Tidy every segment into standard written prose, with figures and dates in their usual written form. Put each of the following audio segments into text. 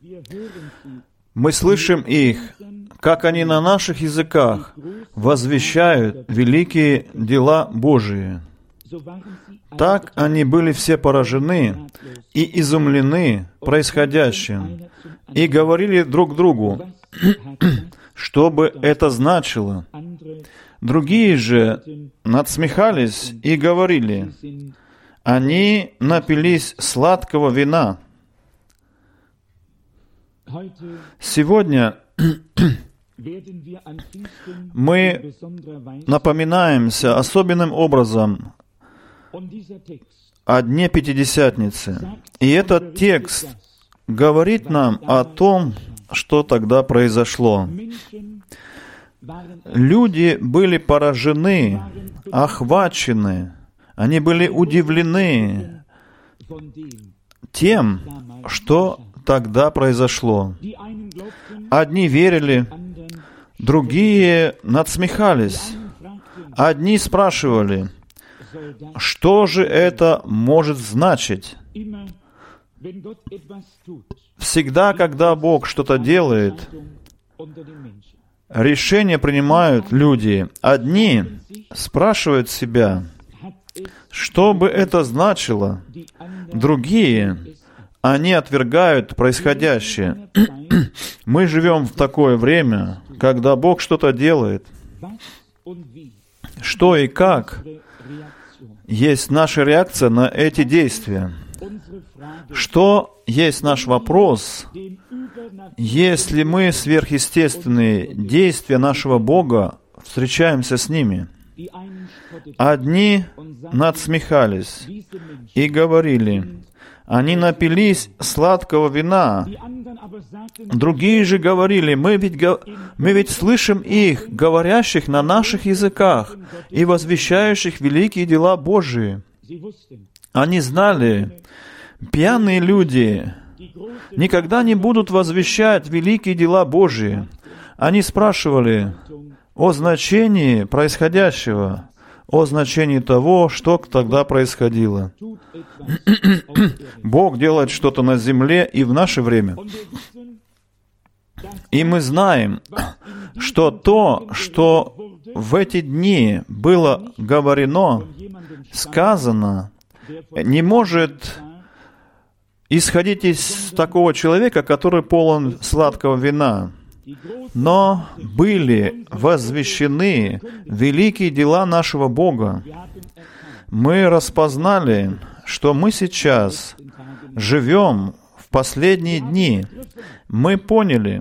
Мы слышим их, как они на наших языках возвещают великие дела Божии. Так они были все поражены и изумлены происходящим, и говорили друг другу, что бы это значило. Другие же надсмехались и говорили, они напились сладкого вина. Сегодня мы напоминаемся особенным образом о Дне Пятидесятницы. И этот текст говорит нам о том, что тогда произошло. Люди были поражены, охвачены, они были удивлены тем, что тогда произошло. Одни верили, другие надсмехались. Одни спрашивали, что же это может значить? Всегда, когда Бог что-то делает, решения принимают люди. Одни спрашивают себя, что бы это значило? Другие, они отвергают происходящее. Мы живем в такое время, когда Бог что-то делает. Что и как есть наша реакция на эти действия. Что есть наш вопрос, если мы сверхъестественные действия нашего Бога встречаемся с ними? Одни надсмехались и говорили, они напились сладкого вина. Другие же говорили, мы ведь слышим их, говорящих на наших языках и возвещающих великие дела Божии. Они знали, пьяные люди никогда не будут возвещать великие дела Божии. Они спрашивали о значении происходящего, о значении того, что тогда происходило. Бог делает что-то на земле и в наше время. И мы знаем, что то, что в эти дни было говорено, сказано, не может исходить из такого человека, который полон сладкого вина. Но были возвещены великие дела нашего Бога. Мы распознали, что мы сейчас живем в последние дни. Мы поняли,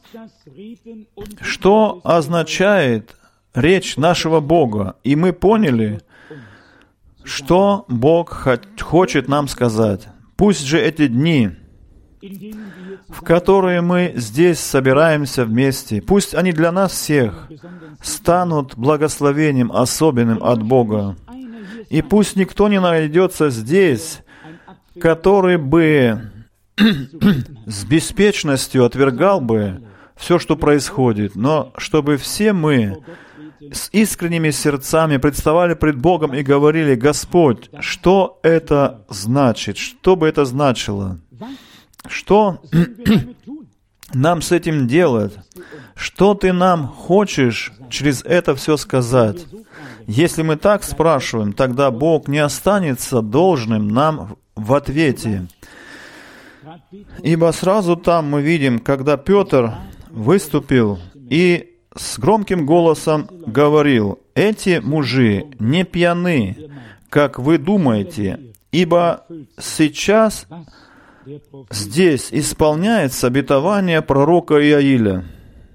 что означает речь нашего Бога. И мы поняли, что Бог хочет нам сказать. Пусть же эти дни, в которые мы здесь собираемся вместе, пусть они для нас всех станут благословением особенным от Бога. И пусть никто не найдется здесь, который бы с беспечностью отвергал бы все, что происходит, но чтобы все мы с искренними сердцами представали пред Богом и говорили: «Господь, что это значит? Что бы это значило? Что нам с этим делать? Что Ты нам хочешь через это все сказать?» Если мы так спрашиваем, тогда Бог не останется должным нам в ответе. Ибо сразу там мы видим, когда Петр выступил и с громким голосом говорил: «Эти мужи не пьяны, как вы думаете, ибо сейчас здесь исполняется обетование пророка Иоиля».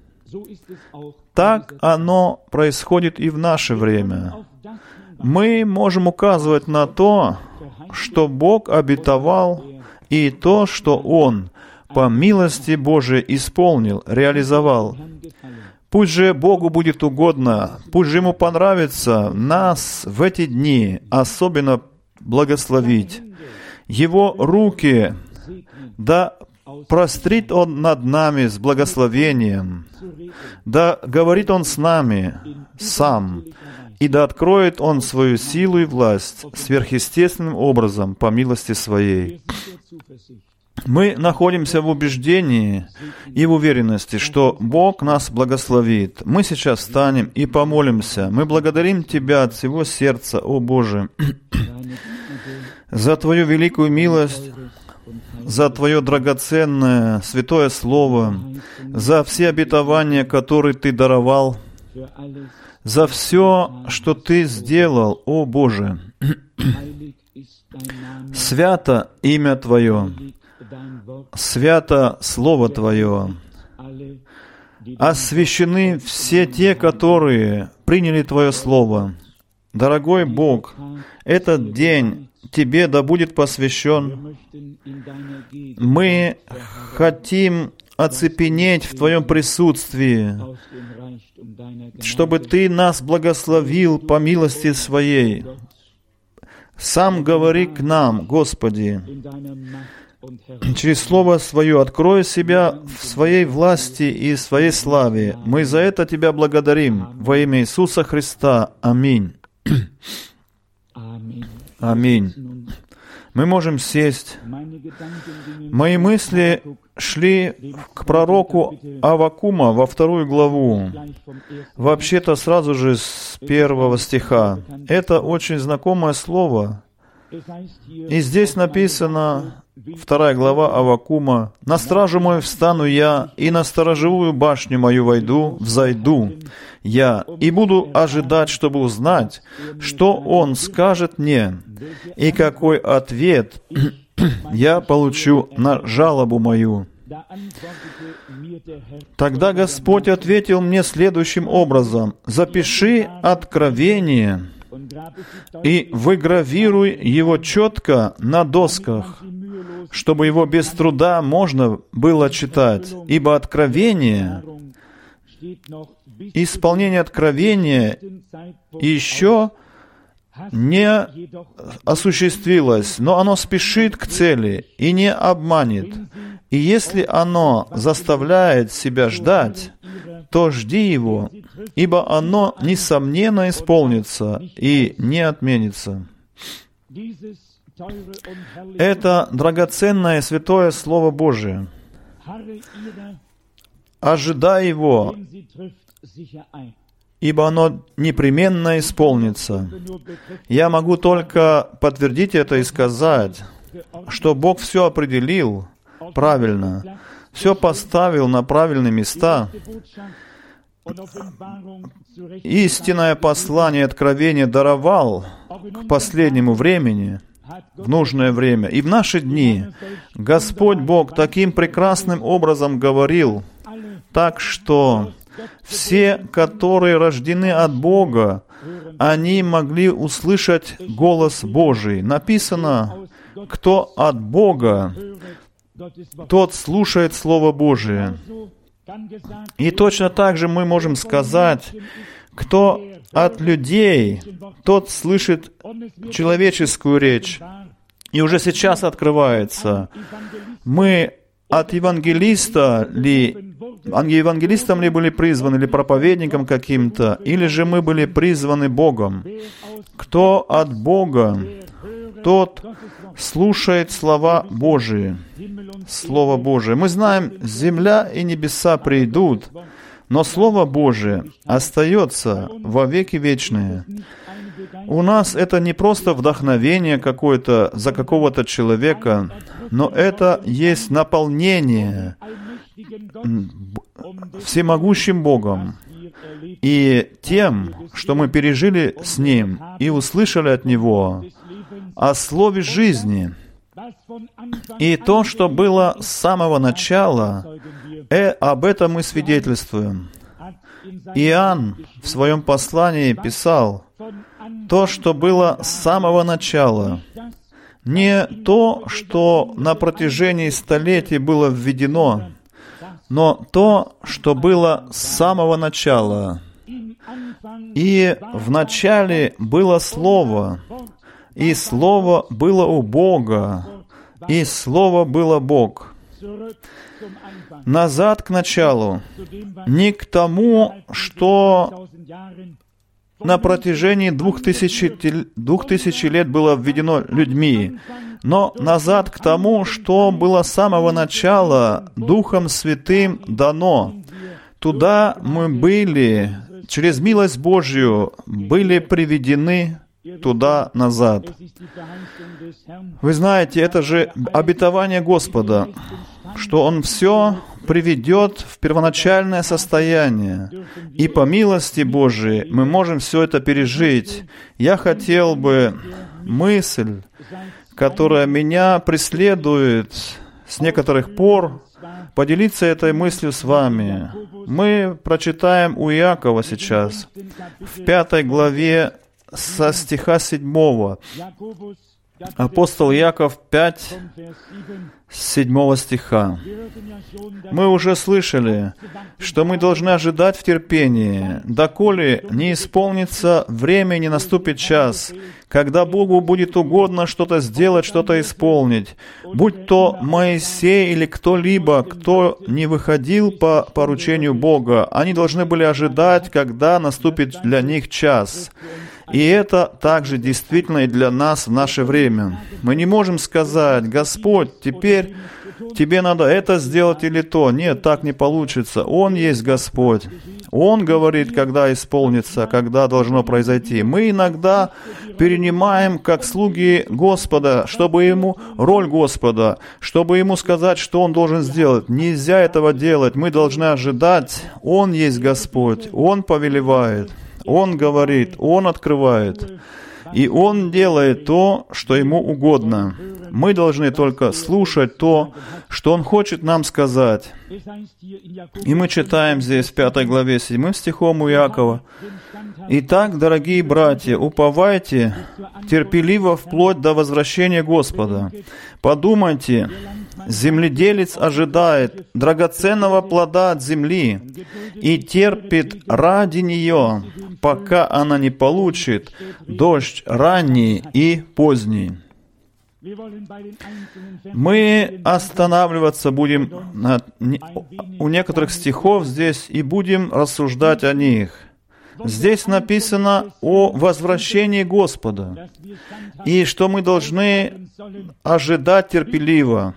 Так оно происходит и в наше время. Мы можем указывать на то, что Бог обетовал, и то, что Он по милости Божией исполнил, реализовал. Пусть же Богу будет угодно, пусть же Ему понравится нас в эти дни особенно благословить. Его руки, да прострит Он над нами с благословением, да говорит Он с нами сам, и да откроет Он свою силу и власть сверхъестественным образом по милости Своей. Мы находимся в убеждении и в уверенности, что Бог нас благословит. Мы сейчас встанем и помолимся. Мы благодарим Тебя от всего сердца, о Боже, за Твою великую милость, за Твое драгоценное святое Слово, за все обетования, которые Ты даровал, за все, что Ты сделал, о Боже. Свято имя Твое, свято Слово Твое. Освящены все те, которые приняли Твое Слово. Дорогой Бог, этот день Тебе да будет посвящен. Мы хотим оцепенеть в Твоем присутствии, чтобы Ты нас благословил по милости Своей. Сам говори к нам, Господи, через Слово Свое открой себя в Своей власти и Своей славе. Мы за это Тебя благодарим. Во имя Иисуса Христа. Аминь. Аминь. Мы можем сесть. Мои мысли шли к пророку Аввакума во 2 главу. Вообще-то сразу же с 1 стиха. Это очень знакомое слово. И здесь написано, 2 глава Аввакума: «На стражу мою встану я, и на сторожевую башню мою взойду я, и буду ожидать, чтобы узнать, что он скажет мне, и какой ответ я получу на жалобу мою». Тогда Господь ответил мне следующим образом: «Запиши откровение и выгравируй его четко на досках, чтобы его без труда можно было читать, ибо откровение, исполнение откровения еще не осуществилось, но оно спешит к цели и не обманет. И если оно заставляет себя ждать, то жди его, ибо оно, несомненно, исполнится и не отменится». Это драгоценное святое Слово Божие. Ожидай его, ибо оно непременно исполнится. Я могу только подтвердить это и сказать, что Бог все определил правильно, все поставил на правильные места. Истинное послание откровения даровал к последнему времени, в нужное время. И в наши дни Господь Бог таким прекрасным образом говорил, так что все, которые рождены от Бога, они могли услышать голос Божий. Написано, кто от Бога, тот слушает Слово Божие. И точно так же мы можем сказать, кто от людей, тот слышит человеческую речь. И уже сейчас открывается. Мы от евангелистом ли были призваны, или проповедником каким-то, или же мы были призваны Богом. Кто от Бога, тот слушает слова Божии. Слово Божие. Мы знаем, земля и небеса придут, но Слово Божие остается во веки вечные. У нас это не просто вдохновение какое-то за какого-то человека, но это есть наполнение всемогущим Богом и тем, что мы пережили с Ним и услышали от Него о Слове жизни. И то, что было с самого начала, об этом мы свидетельствуем. Иоанн в своем послании писал, то, что было с самого начала, не то, что на протяжении столетий было введено, но то, что было с самого начала. И в начале было Слово, и Слово было у Бога, и Слово было Бог. Назад к началу, не к тому, что на протяжении 2000 лет было введено людьми, но назад к тому, что было с самого начала Духом Святым дано. Туда мы были, через милость Божью, были приведены туда назад. Вы знаете, это же обетование Господа, что Он все приведет в первоначальное состояние. И по милости Божией мы можем все это пережить. Я хотел бы мысль, которая меня преследует с некоторых пор, поделиться этой мыслью с вами. Мы прочитаем у Иакова сейчас, в 5 главе, со стиха 7. Апостол Иаков 5, с 7 стиха. Мы уже слышали, что мы должны ожидать в терпении, доколе не исполнится время и не наступит час, когда Богу будет угодно что-то сделать, что-то исполнить. Будь то Моисей или кто-либо, кто не выходил по поручению Бога, они должны были ожидать, когда наступит для них час. И это также действительно и для нас в наше время. Мы не можем сказать: «Господь, теперь тебе надо это сделать или то». Нет, так не получится. Он есть Господь. Он говорит, когда исполнится, когда должно произойти. Мы иногда перенимаем, как слуги Господа, чтобы Ему, роль Господа, чтобы Ему сказать, что Он должен сделать. Нельзя этого делать. Мы должны ожидать. Он есть Господь. Он повелевает. Он говорит, Он открывает, и Он делает то, что Ему угодно. Мы должны только слушать то, что Он хочет нам сказать. И мы читаем здесь в 5 главе 7 стихом у Иакова: «Итак, дорогие братья, уповайте терпеливо вплоть до возвращения Господа. Подумайте, земледелец ожидает драгоценного плода от земли и терпит ради нее, пока она не получит дождь ранний и поздний». Мы останавливаться будем у некоторых стихов здесь и будем рассуждать о них. Здесь написано о возвращении Господа, и что мы должны ожидать терпеливо,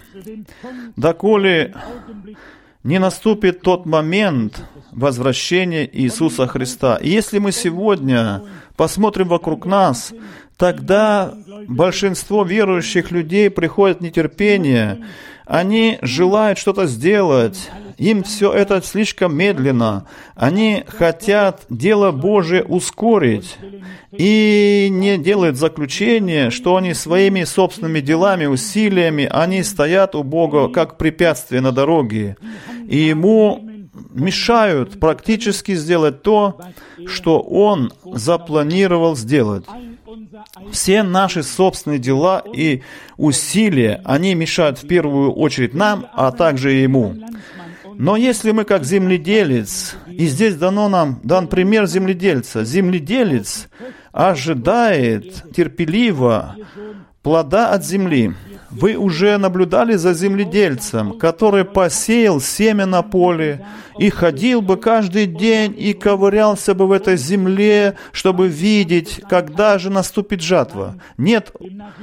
доколе не наступит тот момент возвращения Иисуса Христа. И если мы сегодня посмотрим вокруг нас, тогда большинство верующих людей приходит в нетерпение. Они желают что-то сделать. Им все это слишком медленно. Они хотят дело Божие ускорить. И не делают заключение, что они своими собственными делами, усилиями, они стоят у Бога как препятствие на дороге. И Ему мешают практически сделать то, что Он запланировал сделать. Все наши собственные дела и усилия, они мешают в первую очередь нам, а также и Ему. Но если мы как земледелец, и здесь дан пример земледельца, земледелец ожидает терпеливо плода от земли. Вы уже наблюдали за земледельцем, который посеял семя на поле и ходил бы каждый день и ковырялся бы в этой земле, чтобы видеть, когда же наступит жатва. Нет,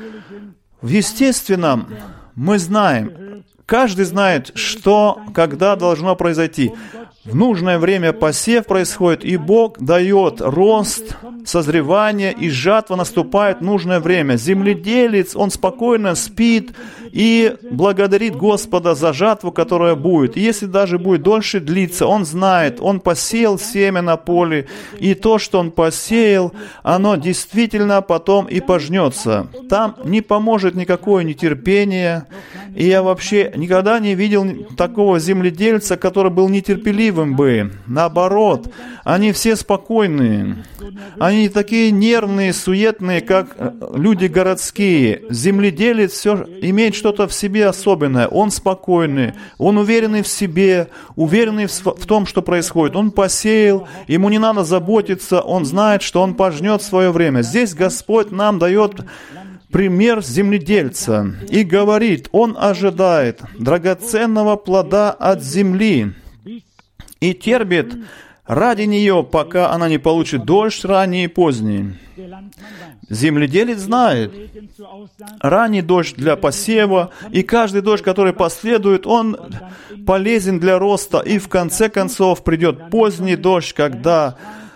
в естественном мы знаем, каждый знает, что, когда должно произойти. В нужное время посев происходит, и Бог дает рост, созревание, и жатва наступает в нужное время. Земледелец, он спокойно спит и благодарит Господа за жатву, которая будет. И если даже будет дольше длиться, он знает, он посеял семя на поле, и то, что он посеял, оно действительно потом и пожнется. Там не поможет никакое нетерпение. И я вообще никогда не видел такого земледельца, который был нетерпеливым бы. Наоборот, они все спокойные. Они не такие нервные, суетные, как люди городские. Земледелец все имеет что-то в себе особенное. Он спокойный, он уверенный в себе, уверенный в том, что происходит. Он посеял, ему не надо заботиться, он знает, что он пожнет в свое время. Здесь Господь нам дает пример земледельца и говорит, он ожидает драгоценного плода от земли и терпит ради нее, пока она не получит дождь ранний и поздний. Земледелец знает, ранний дождь для посева, и каждый дождь, который последует, он полезен для роста, и в конце концов придет поздний дождь, когда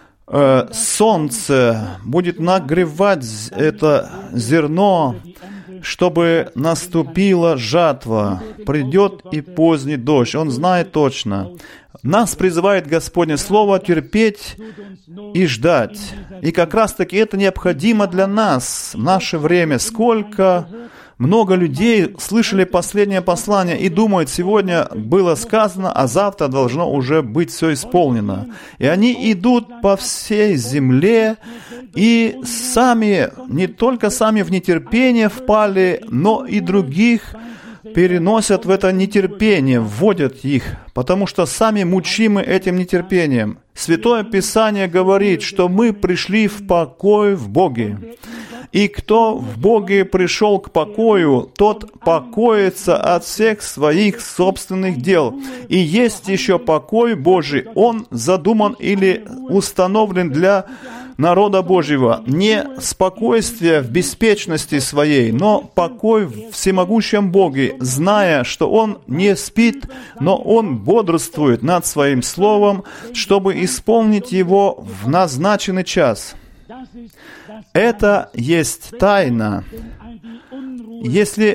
солнце будет нагревать это зерно, чтобы наступила жатва. Придет и поздний дождь. Он знает точно. Нас призывает Господне Слово терпеть и ждать. И как раз-таки это необходимо для нас в наше время. Сколько много людей слышали последнее послание и думают, сегодня было сказано, а завтра должно уже быть все исполнено. И они идут по всей земле и сами, не только сами в нетерпение впали, но и других переносят в это нетерпение, вводят их, потому что сами мучимы этим нетерпением. Святое Писание говорит, что мы пришли в покой в Боге. И кто в Боге пришел к покою, тот покоится от всех своих собственных дел. И есть еще покой Божий. Он задуман или установлен для народа Божьего. Не спокойствие в беспечности своей, но покой в всемогущем Боге, зная, что Он не спит, но Он бодрствует над Своим Словом, чтобы исполнить его в назначенный час. Это есть тайна. Если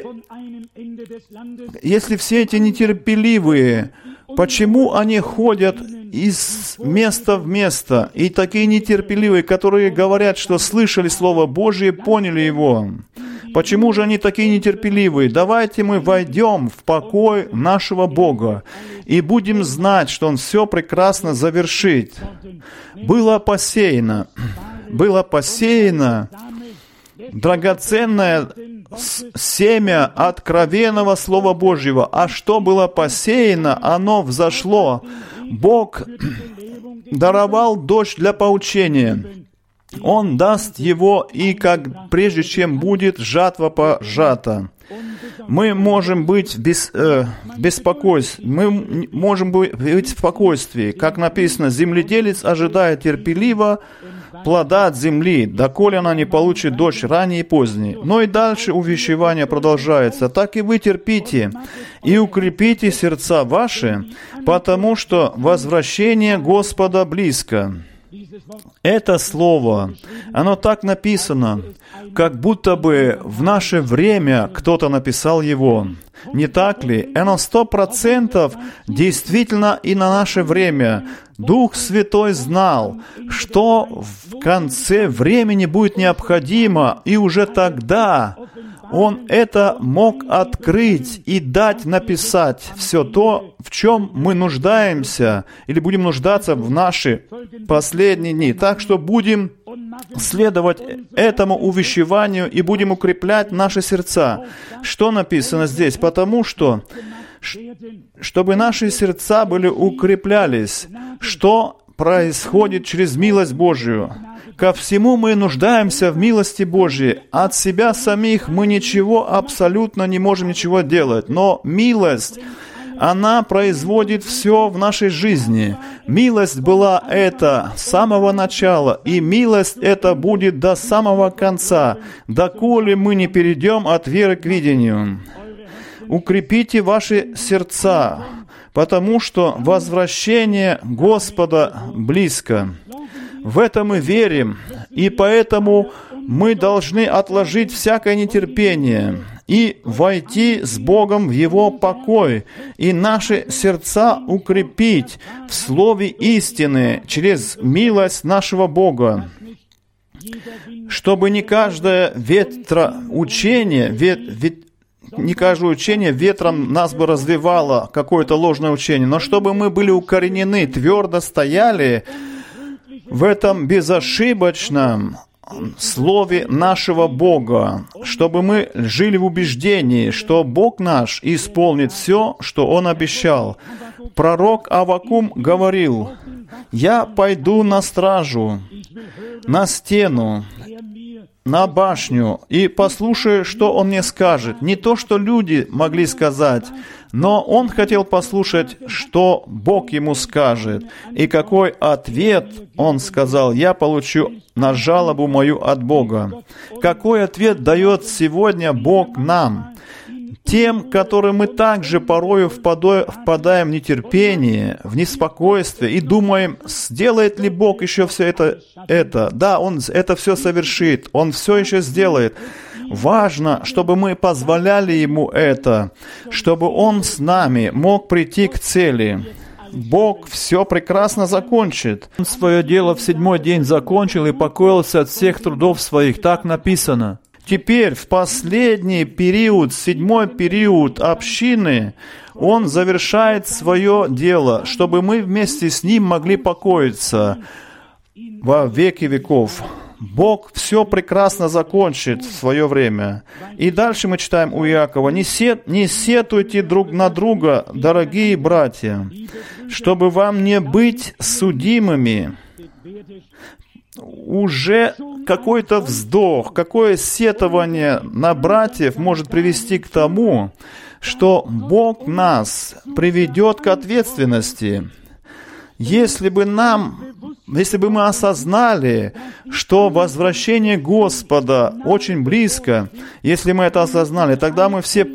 все эти нетерпеливые, почему они ходят из места в место, и такие нетерпеливые, которые говорят, что слышали Слово Божие, поняли его? Почему же они такие нетерпеливые? Давайте мы войдем в покой нашего Бога и будем знать, что Он все прекрасно завершит. Было посеяно драгоценное семя откровенного Слова Божьего. А что было посеяно, оно взошло. Бог даровал дождь для поучения. Он даст его, и прежде чем будет жатва пожата. Мы можем быть в беспокойстве, мы можем быть в спокойствии. Как написано, земледелец ожидает терпеливо плода от земли, доколе она не получит дождь ранний и поздний. Но и дальше увещевание продолжается. Так и вы терпите и укрепите сердца ваши, потому что возвращение Господа близко. Это слово, оно так написано, как будто бы в наше время кто-то написал его. Не так ли? Оно 100% действительно и на наше время. Дух Святой знал, что в конце времени будет необходимо, и уже тогда Он это мог открыть и дать написать все то, в чем мы нуждаемся или будем нуждаться в наши последние дни. Так что будем следовать этому увещеванию и будем укреплять наши сердца. Что написано здесь? Потому что, чтобы наши сердца были укреплялись, что происходит через милость Божию. Ко всему мы нуждаемся в милости Божьей. От себя самих мы ничего, абсолютно не можем ничего делать. Но милость, она производит все в нашей жизни. Милость была это с самого начала, и милость это будет до самого конца, доколе мы не перейдем от веры к видению. Укрепите ваши сердца, потому что возвращение Господа близко. В это мы верим, и поэтому мы должны отложить всякое нетерпение и войти с Богом в Его покой, и наши сердца укрепить в слове истины через милость нашего Бога, чтобы не каждое учение ветром нас бы развивало, какое-то ложное учение, но чтобы мы были укоренены, твердо стояли в этом безошибочном Слове нашего Бога, чтобы мы жили в убеждении, что Бог наш исполнит все, что Он обещал. Пророк Аввакум говорил: «Я пойду на стражу, на стену, на башню, и послушаю, что он мне скажет». Не то, что люди могли сказать, Но он хотел послушать, что Бог ему скажет, и какой ответ он сказал: «Я получу на жалобу мою от Бога». Какой ответ дает сегодня Бог нам? Тем, которым мы также порою впадаем в нетерпение, в неспокойствие и думаем, сделает ли Бог еще все это. Да, Он это все совершит, Он все еще сделает. Важно, чтобы мы позволяли Ему это, чтобы Он с нами мог прийти к цели. Бог все прекрасно закончит. Он свое дело в 7-й день закончил и покоился от всех трудов своих. Так написано. Теперь, в последний период, 7-й период общины, Он завершает свое дело, чтобы мы вместе с Ним могли покоиться во веки веков. Бог все прекрасно закончит в свое время. И дальше мы читаем у Иакова: «Не сетуйте друг на друга, дорогие братья, чтобы вам не быть судимыми». Уже какой-то вздох, какое сетование на братьев может привести к тому, что Бог нас приведет к ответственности. Если бы мы осознали, что возвращение Господа очень близко, если мы это осознали, тогда мы на все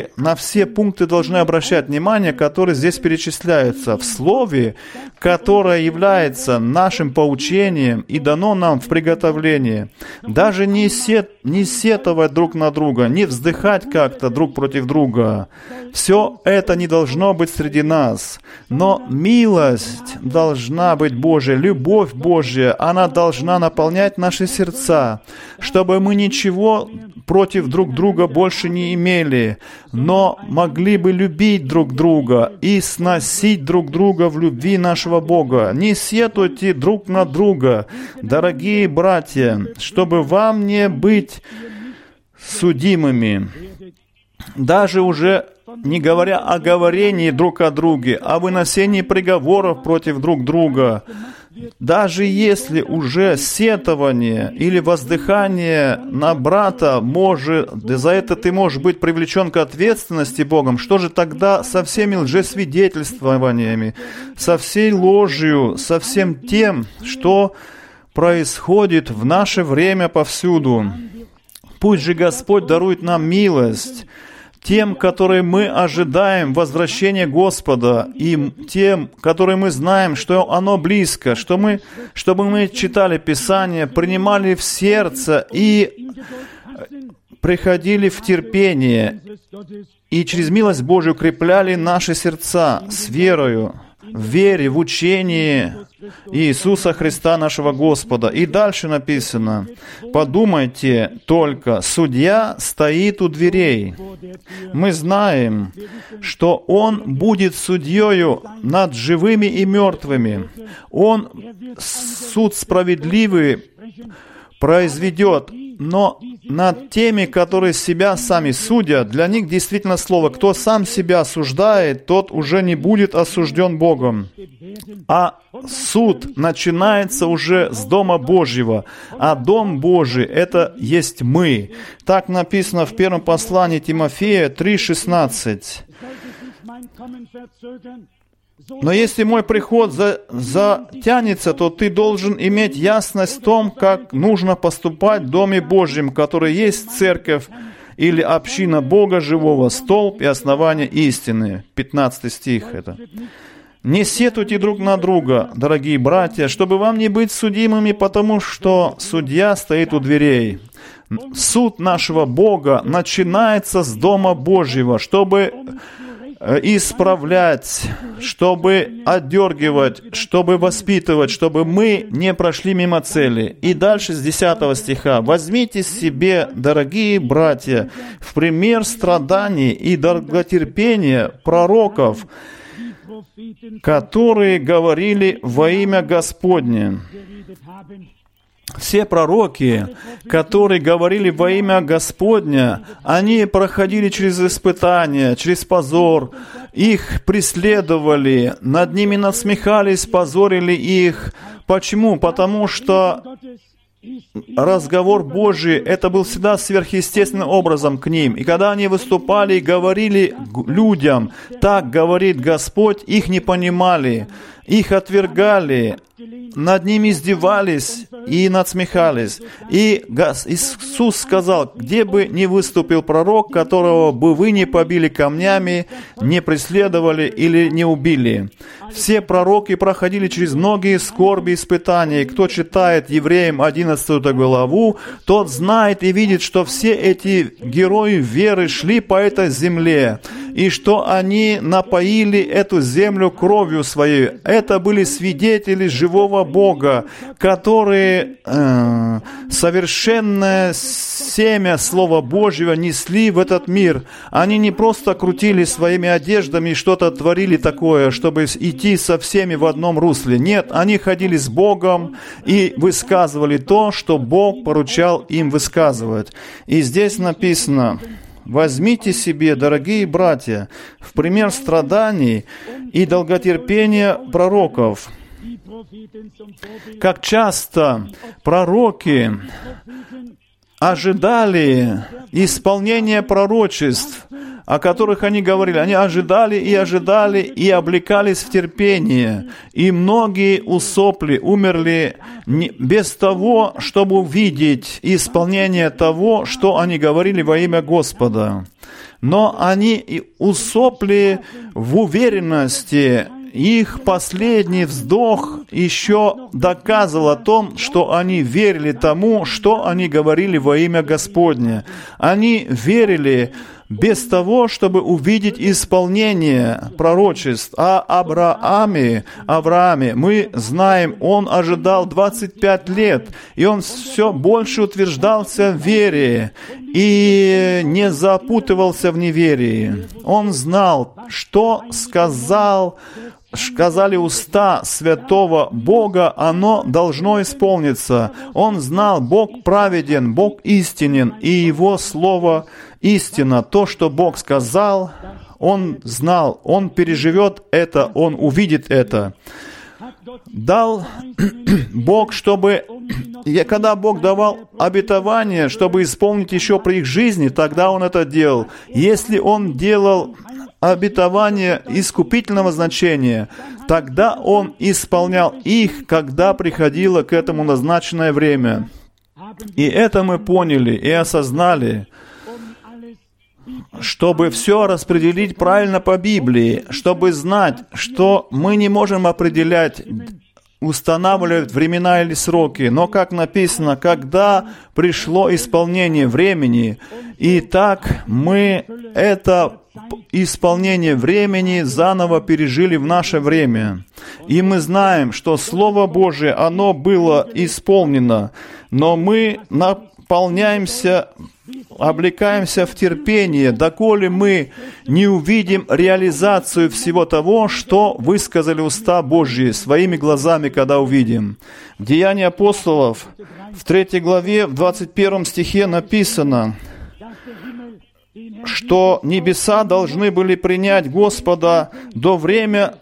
пункты должны обращать внимание, которые здесь перечисляются в Слове, которое является нашим поучением и дано нам в приготовлении. Даже не сетовать друг на друга, не вздыхать как-то друг против друга. Все это не должно быть среди нас. Но милость должна быть Божья, любовь Божья, она должна наполнять наши сердца, чтобы мы ничего против друг друга больше не имели, но могли бы любить друг друга и сносить друг друга в любви нашего Бога. Не сетуйте друг на друга, дорогие братья, чтобы вам не быть судимыми. Даже уже не говоря о говорении друг о друге, о выносении приговоров против друг друга, даже если уже сетование или воздыхание на брата за это ты можешь быть привлечен к ответственности Богом, что же тогда со всеми лжесвидетельствованиями, со всей ложью, со всем тем, что происходит в наше время повсюду? Пусть же Господь дарует нам милость, тем, которые мы ожидаем возвращения Господа, и тем, которые мы знаем, что оно близко, чтобы мы читали Писание, принимали в сердце и приходили в терпение, и через милость Божию укрепляли наши сердца с верою, в вере, в учении Иисуса Христа нашего Господа. И дальше написано: «Подумайте только, судья стоит у дверей». Мы знаем, что Он будет судьею над живыми и мертвыми. Он суд справедливый произведет, но над теми, которые себя сами судят, для них действительно слово: кто сам себя осуждает, тот уже не будет осужден Богом. А суд начинается уже с Дома Божьего, а Дом Божий — это есть мы. Так написано в первом послании Тимофея 3:16. «Но если мой приход затянется, то ты должен иметь ясность в том, как нужно поступать в Доме Божьем, который есть церковь или община Бога живого, столб и основание истины». 15 стих это. «Не сетуйте друг на друга, дорогие братья, чтобы вам не быть судимыми, потому что судья стоит у дверей». Суд нашего Бога начинается с Дома Божьего, чтобы исправлять, чтобы отдергивать, чтобы воспитывать, чтобы мы не прошли мимо цели. И дальше с 10 стиха. «Возьмите себе, дорогие братья, в пример страданий и долготерпения пророков, которые говорили во имя Господне». Все пророки, которые говорили во имя Господня, они проходили через испытания, через позор, их преследовали, над ними насмехались, позорили их. Почему? Потому что разговор Божий, это был всегда сверхъестественным образом к ним. И когда они выступали и говорили людям, так говорит Господь, их не понимали, их отвергали, над ними издевались и надсмехались. И Иисус сказал: где бы ни выступил пророк, которого бы вы не побили камнями, не преследовали или не убили. Все пророки проходили через многие скорби и испытания. И кто читает Евреям 11 главу, тот знает и видит, что все эти герои веры шли по этой земле, и что они напоили эту землю кровью своей. Это были свидетели живого Бога, которые совершенное семя Слова Божьего несли в этот мир. Они не просто крутили своими одеждами и что-то творили такое, чтобы идти со всеми в одном русле. Нет, они ходили с Богом и высказывали то, что Бог поручал им высказывать. И здесь написано: возьмите себе, дорогие братья, в пример страданий и долготерпения пророков. Как часто пророки ожидали исполнения пророчеств, о которых они говорили. Они ожидали и облекались в терпение. И многие усопли, умерли без того, чтобы увидеть исполнение того, что они говорили во имя Господа. Но они усопли в уверенности. Их последний вздох еще доказывал о том, что они верили тому, что они говорили во имя Господне. Они верили без того, чтобы увидеть исполнение пророчеств. А Аврааме, мы знаем, он ожидал 25 лет, и он все больше утверждался в вере и не запутывался в неверии. Он знал, что сказали уста святого Бога, оно должно исполниться. Он знал, Бог праведен, Бог истинен, и Его Слово истина. То, что Бог сказал, Он знал, Он переживет это, Он увидит это. Дал Бог, когда Бог давал обетование, чтобы исполнить еще при их жизни, тогда Он это делал. Если Он делал обетование искупительного значения, тогда Он исполнял их, когда приходило к этому назначенное время. И это мы поняли и осознали, чтобы все распределить правильно по Библии, чтобы знать, что мы не можем определять, устанавливать времена или сроки, но, как написано, когда пришло исполнение времени, и так мы это исполнение времени заново пережили в наше время. И мы знаем, что Слово Божие, оно было исполнено, но мы наполняемся, облекаемся в терпение, доколе мы не увидим реализацию всего того, что высказали уста Божьи своими глазами, когда увидим. В Деянии апостолов, в 3 главе, в 21 стихе написано, что небеса должны были принять Господа до время...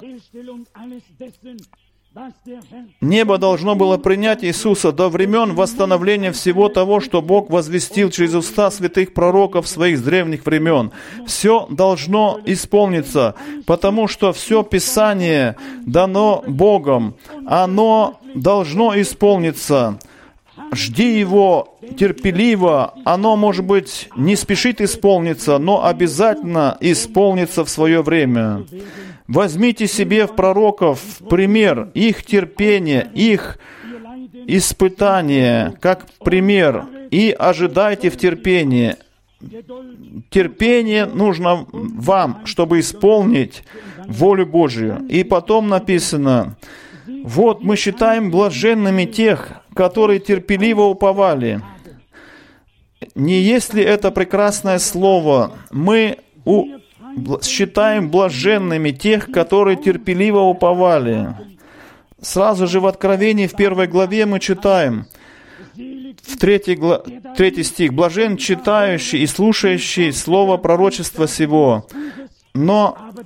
Небо должно было принять Иисуса до времен восстановления всего того, что Бог возвестил через уста святых пророков своих с древних времен. Все должно исполниться, потому что все Писание дано Богом. Оно должно исполниться. Жди его терпеливо. Оно, может быть, не спешит исполниться, но обязательно исполнится в свое время. Возьмите себе в пророков пример, их терпение, их испытание, как пример, и ожидайте в терпении. Терпение нужно вам, чтобы исполнить волю Божию. И потом написано: вот мы считаем блаженными тех, которые терпеливо уповали. Не есть ли это прекрасное слово? Мы считаем блаженными тех, которые терпеливо уповали. Сразу же в Откровении, в 1 главе мы читаем, в 3 стих: «Блажен читающий и слушающий слово пророчества сего». Но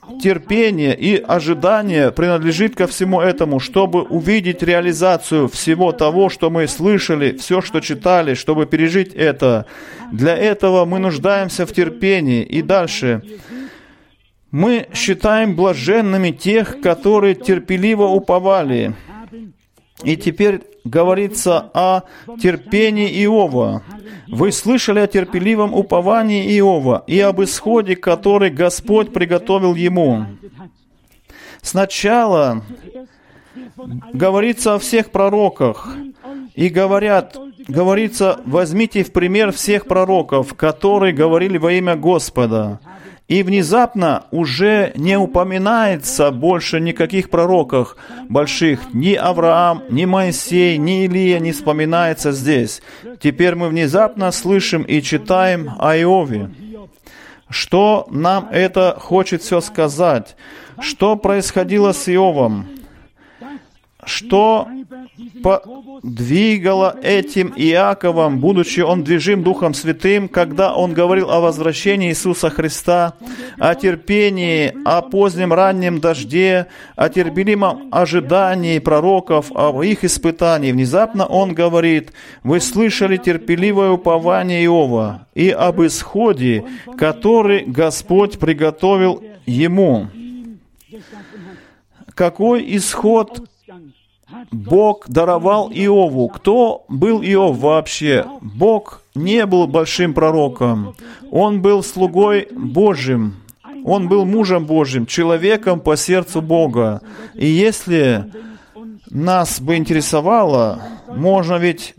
терпение и ожидание принадлежит ко всему этому, чтобы увидеть реализацию всего того, что мы слышали, все, что читали, чтобы пережить это. Для этого мы нуждаемся в терпении. И дальше. Мы считаем блаженными тех, которые терпеливо уповали. И теперь говорится о терпении Иова. Вы слышали о терпеливом уповании Иова и об исходе, который Господь приготовил ему. Сначала говорится о всех пророках, и говорится, возьмите в пример всех пророков, которые говорили во имя Господа. И внезапно уже не упоминается больше никаких пророках больших. Ни Авраам, ни Моисей, ни Илия не вспоминается здесь. Теперь мы внезапно слышим и читаем о Иове. Что нам это хочет все сказать? Что происходило с Иовом? Что двигало этим Иаковом, будучи он движим Духом Святым, когда он говорил о возвращении Иисуса Христа, о терпении, о позднем раннем дожде, о терпеливом ожидании пророков, об их испытании. Внезапно он говорит: «Вы слышали терпеливое упование Иова и об исходе, который Господь приготовил ему». Какой исход Бог даровал Иову? Кто был Иов вообще? Бог не был большим пророком. Он был слугой Божьим. Он был мужем Божьим, человеком по сердцу Бога. И если нас бы интересовало, можно ведь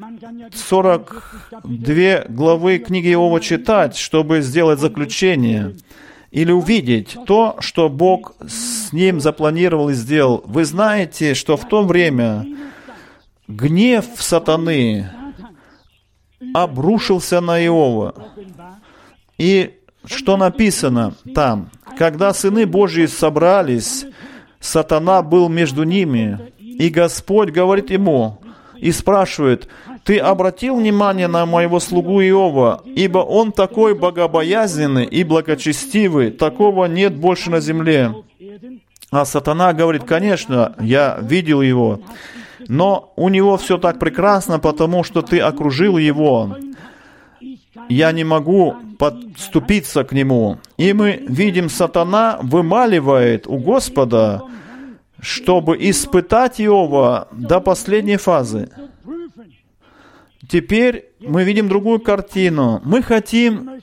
42 главы книги Иова читать, чтобы сделать заключение. Или увидеть то, что Бог с ним запланировал и сделал. Вы знаете, что в то время гнев сатаны обрушился на Иова. И что написано там? Когда сыны Божьи собрались, сатана был между ними, и Господь говорит ему и спрашивает: «Ты обратил внимание на моего слугу Иова, ибо он такой богобоязненный и благочестивый, такого нет больше на земле». А сатана говорит: «Конечно, я видел его, но у него все так прекрасно, потому что ты окружил его. Я не могу подступиться к нему». И мы видим, сатана вымаливает у Господа, чтобы испытать Иова до последней фазы. Теперь мы видим другую картину. Мы хотим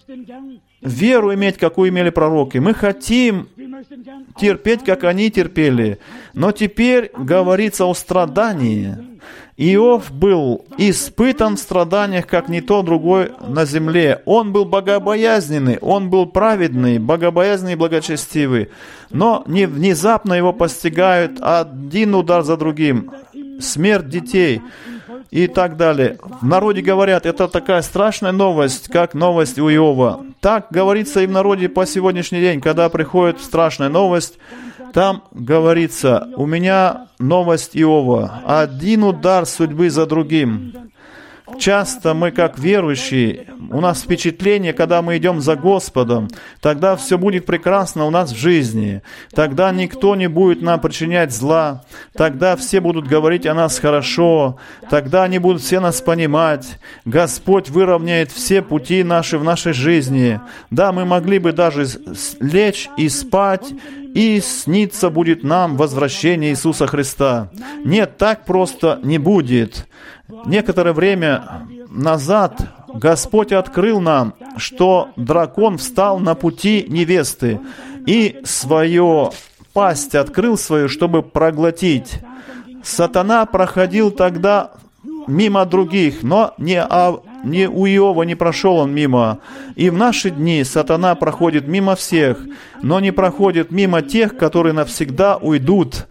веру иметь, какую имели пророки. Мы хотим терпеть, как они терпели. Но теперь говорится о страдании. Иов был испытан в страданиях, как никто другой на земле. Он был богобоязненный, он был праведный, богобоязненный и благочестивый. Но не внезапно его постигают один удар за другим. Смерть детей и так далее. В народе говорят, это такая страшная новость, как новость у Иова. Так говорится и в народе по сегодняшний день, когда приходит страшная новость, там говорится: у меня новость Иова, один удар судьбы за другим. Часто мы, как верующие, у нас впечатление, когда мы идем за Господом, тогда все будет прекрасно у нас в жизни, тогда никто не будет нам причинять зла, тогда все будут говорить о нас хорошо, тогда они будут все нас понимать, Господь выровняет все пути наши в нашей жизни. Да, мы могли бы даже лечь и спать, и снится будет нам возвращение Иисуса Христа. Нет, так просто не будет. Некоторое время назад Господь открыл нам, что дракон встал на пути невесты и свою пасть открыл свою, чтобы проглотить. Сатана проходил тогда мимо других, но не у Иова не прошел он мимо. И в наши дни сатана проходит мимо всех, но не проходит мимо тех, которые навсегда уйдут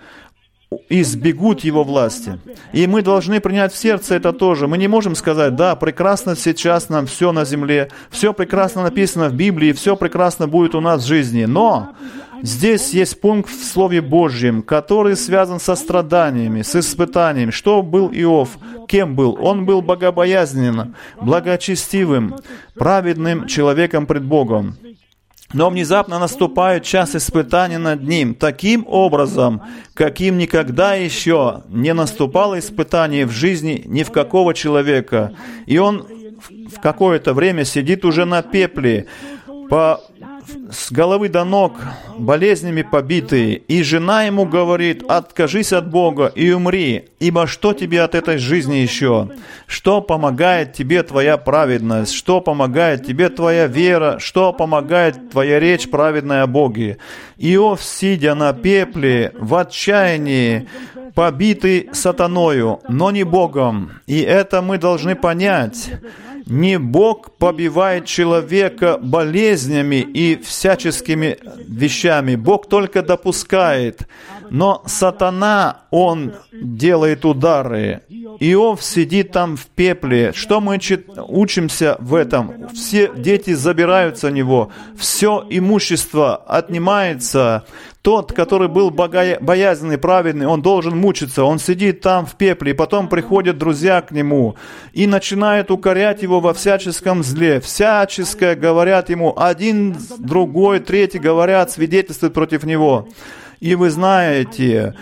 и сбегут его власти. И мы должны принять в сердце это тоже. Мы не можем сказать: да, прекрасно сейчас нам все на земле, все прекрасно написано в Библии, все прекрасно будет у нас в жизни. Но здесь есть пункт в Слове Божьем, который связан со страданиями, с испытаниями. Что был Иов? Кем был? Он был богобоязненным, благочестивым, праведным человеком пред Богом. Но внезапно наступает час испытания над ним, таким образом, каким никогда еще не наступало испытание в жизни ни в какого человека. И он в какое-то время сидит уже на пепле, с головы до ног болезнями побитый. И жена ему говорит: «Откажись от Бога и умри, ибо что тебе от этой жизни еще? Что помогает тебе твоя праведность? Что помогает тебе твоя вера? Что помогает твоя речь праведная о Боге?» Иов, сидя на пепле, в отчаянии, побитый сатаною, но не Богом. И это мы должны понять. Не Бог побивает человека болезнями и всяческими вещами. Бог только допускает. Но сатана, он делает удары. Иов сидит там в пепле. Что мы учимся в этом? Все дети забираются у него. Все имущество отнимается. Тот, который был боязный, праведный, он должен мучиться. Он сидит там в пепле, и потом приходят друзья к нему и начинают укорять его во всяческом зле. Всяческое говорят ему, один, другой, третий говорят, свидетельствуют против него. И вы знаете,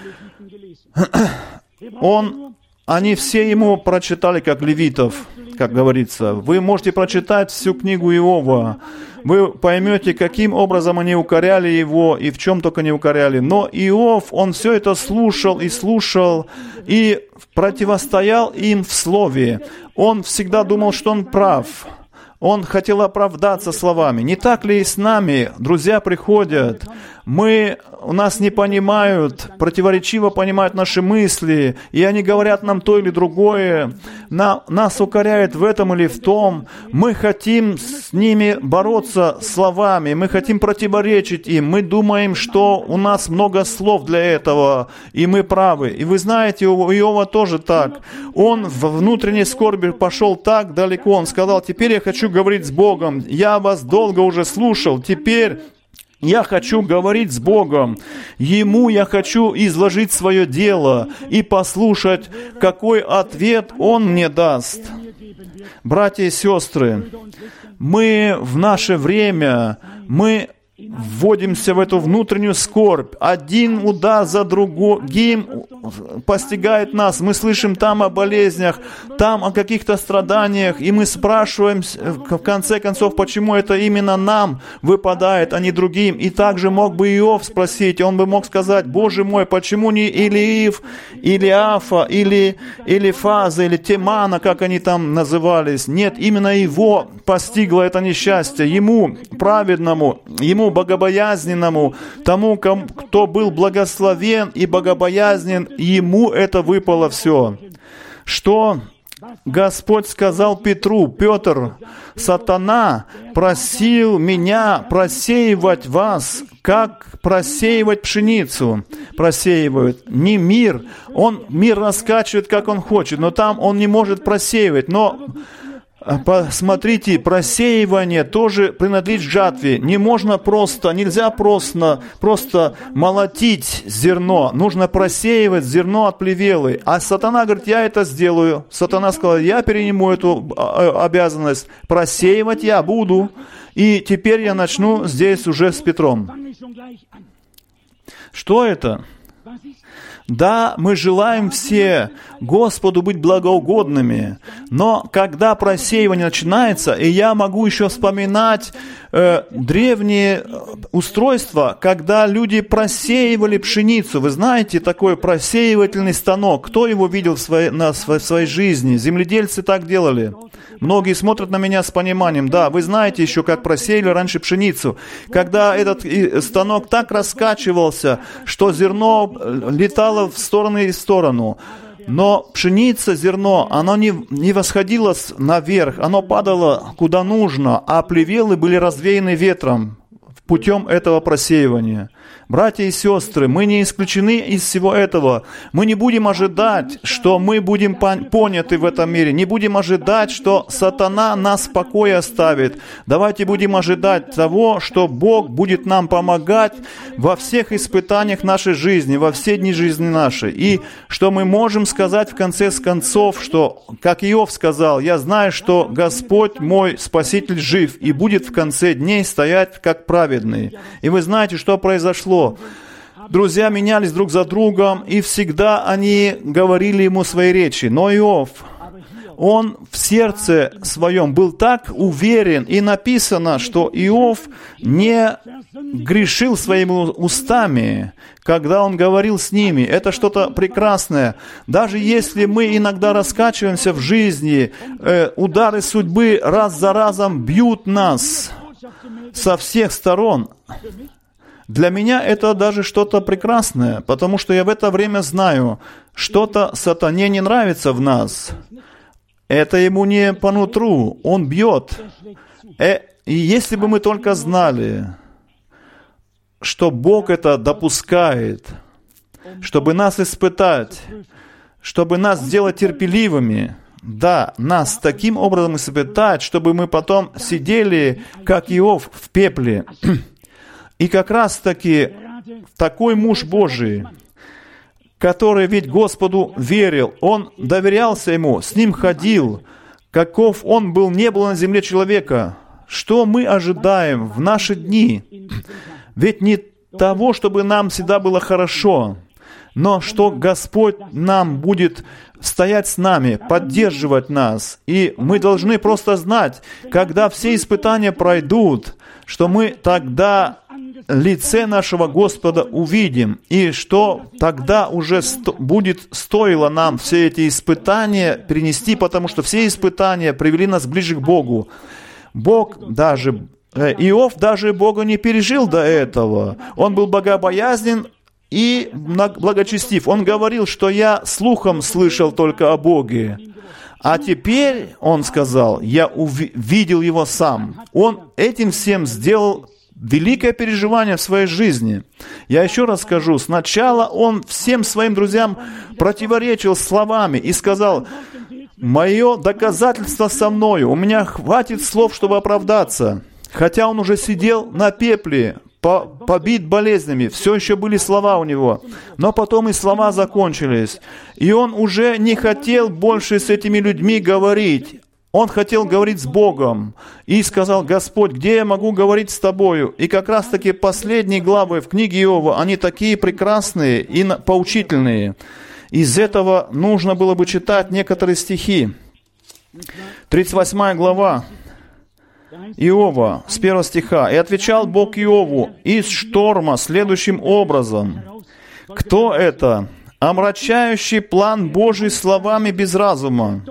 они все ему прочитали, как левитов, как говорится. Вы можете прочитать всю книгу Иова. Вы поймете, каким образом они укоряли его и в чем только не укоряли. Но Иов, он все это слушал и противостоял им в слове. Он всегда думал, что он прав. Он хотел оправдаться словами. Не так ли и с нами? Друзья приходят, у нас не понимают, противоречиво понимают наши мысли, и они говорят нам то или другое, нас укоряют в этом или в том. Мы хотим с ними бороться словами, мы хотим противоречить им, мы думаем, что у нас много слов для этого, и мы правы. И вы знаете, у Иова тоже так. Он в внутренней скорби пошел так далеко, он сказал: «Теперь я хочу говорить с Богом, я вас долго уже слушал, теперь я хочу говорить с Богом. Ему я хочу изложить свое дело и послушать, какой ответ Он мне даст». Братья и сестры, мы в наше время, мы вводимся в эту внутреннюю скорбь. Один удар за другим постигает нас. Мы слышим там о болезнях, там о каких-то страданиях, и мы спрашиваем, в конце концов, почему это именно нам выпадает, а не другим. И также мог бы Иов спросить, он бы мог сказать: «Боже мой, почему не Илиив, Илиафа, или Элифаза, или Темана, как они там назывались?» Нет, именно его постигло это несчастье. Ему, праведному, ему богобоязненному, тому, кто был благословен и богобоязнен, ему это выпало все. Что Господь сказал Петру: «Петр, сатана просил меня просеивать вас, как просеивать пшеницу». Просеивают. Не мир. Он мир раскачивает, как он хочет, но там он не может просеивать. Но посмотрите, просеивание тоже принадлежит жатве. Нельзя просто молотить зерно. Нужно просеивать зерно от плевелы. А сатана говорит: «Я это сделаю». Сатана сказал: «Я перениму эту обязанность. Просеивать я буду». И теперь я начну здесь уже с Петром. Что это? Да, мы желаем все Господу быть благоугодными, но когда просеивание начинается, и я могу еще вспоминать древние устройства, когда люди просеивали пшеницу. Вы знаете, такой просеивательный станок. Кто его видел в своей жизни? Земледельцы так делали. Многие смотрят на меня с пониманием. Да, вы знаете еще, как просеяли раньше пшеницу. Когда этот станок так раскачивался, что зерно летало в сторону и в сторону. Но пшеница, зерно, оно не восходило наверх, оно падало куда нужно, а плевелы были развеяны ветром путем этого просеивания. Братья и сестры, мы не исключены из всего этого. Мы не будем ожидать, что мы будем поняты в этом мире. Не будем ожидать, что сатана нас в покое оставит. Давайте будем ожидать того, что Бог будет нам помогать во всех испытаниях нашей жизни, во все дни жизни нашей. И что мы можем сказать в конце концов, что, как Иов сказал, «Я знаю, что Господь мой Спаситель жив и будет в конце дней стоять как праведный». И вы знаете, что произошло. Друзья менялись друг за другом, и всегда они говорили ему свои речи. Но Иов, он в сердце своем был так уверен, и написано, что Иов не грешил своими устами, когда он говорил с ними. Это что-то прекрасное. Даже если мы иногда раскачиваемся в жизни, удары судьбы раз за разом бьют нас со всех сторон. Для меня это даже что-то прекрасное, потому что я в это время знаю, что-то сатане не нравится в нас. Это ему не по нутру, он бьет. И если бы мы только знали, что Бог это допускает, чтобы нас испытать, чтобы нас сделать терпеливыми, да, нас таким образом испытать, чтобы мы потом сидели, как Иов, в пепле. И как раз-таки такой муж Божий, который ведь Господу верил, он доверялся Ему, с Ним ходил, каков он был, не было на земле человека. Что мы ожидаем в наши дни? Ведь не того, чтобы нам всегда было хорошо, но что Господь нам будет стоять с нами, поддерживать нас. И мы должны просто знать, когда все испытания пройдут, что мы тогда лице нашего Господа увидим, и что тогда уже будет стоило нам все эти испытания перенести, потому что все испытания привели нас ближе к Богу. Иов даже Бога не пережил до этого. Он был богобоязнен и благочестив. Он говорил, что я слухом слышал только о Боге. А теперь, он сказал, я видел Его сам. Он этим всем сделал великое переживание в своей жизни. Я еще раз скажу, сначала он всем своим друзьям противоречил словами и сказал: «Мое доказательство со мною, у меня хватит слов, чтобы оправдаться». Хотя он уже сидел на пепле, побит болезнями, все еще были слова у него. Но потом и слова закончились. И он уже не хотел больше с этими людьми говорить. Он хотел говорить с Богом и сказал: «Господь, где я могу говорить с Тобою?» И как раз-таки последние главы в книге Иова, они такие прекрасные и поучительные. Из этого нужно было бы читать некоторые стихи. 38 глава Иова, с 1 стиха. «И отвечал Бог Иову из шторма следующим образом: кто это, омрачающий план Божий словами без разума?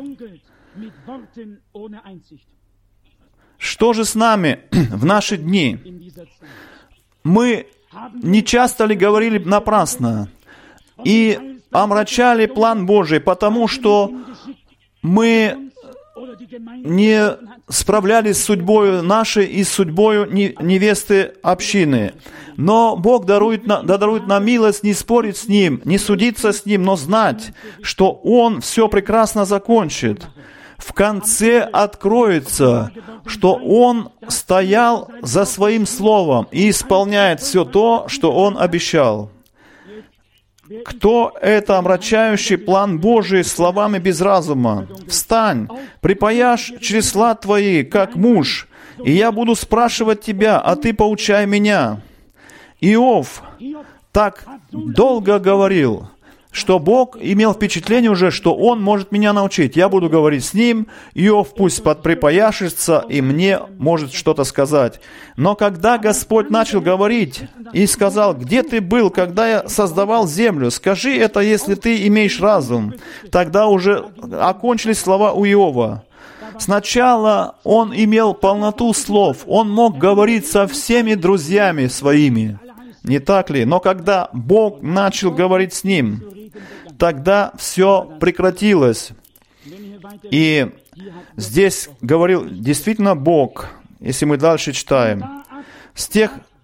Что же с нами в наши дни? Мы не часто ли говорили напрасно и омрачали план Божий, потому что мы не справлялись с судьбою нашей и с судьбою невесты общины. Но Бог дарует нам милость не спорить с Ним, не судиться с Ним, но знать, что Он все прекрасно закончит. В конце откроется, что Он стоял за Своим Словом и исполняет все то, что Он обещал. Кто это омрачающий план Божий словами без разума? Встань, припаяшь чресла твои, как муж, и я буду спрашивать тебя, а ты поучай меня». Иов так долго говорил, что Бог имел впечатление уже, что Он может меня научить. Я буду говорить с Ним, Иов пусть подприпаяшется и мне может что-то сказать. Но когда Господь начал говорить и сказал: «Где ты был, когда я создавал землю? Скажи это, если ты имеешь разум». Тогда уже окончились слова у Иова. Сначала он имел полноту слов, он мог говорить со всеми друзьями своими. Не так ли? Но когда Бог начал говорить с ним, тогда все прекратилось. И здесь говорил действительно Бог, если мы дальше читаем. С тех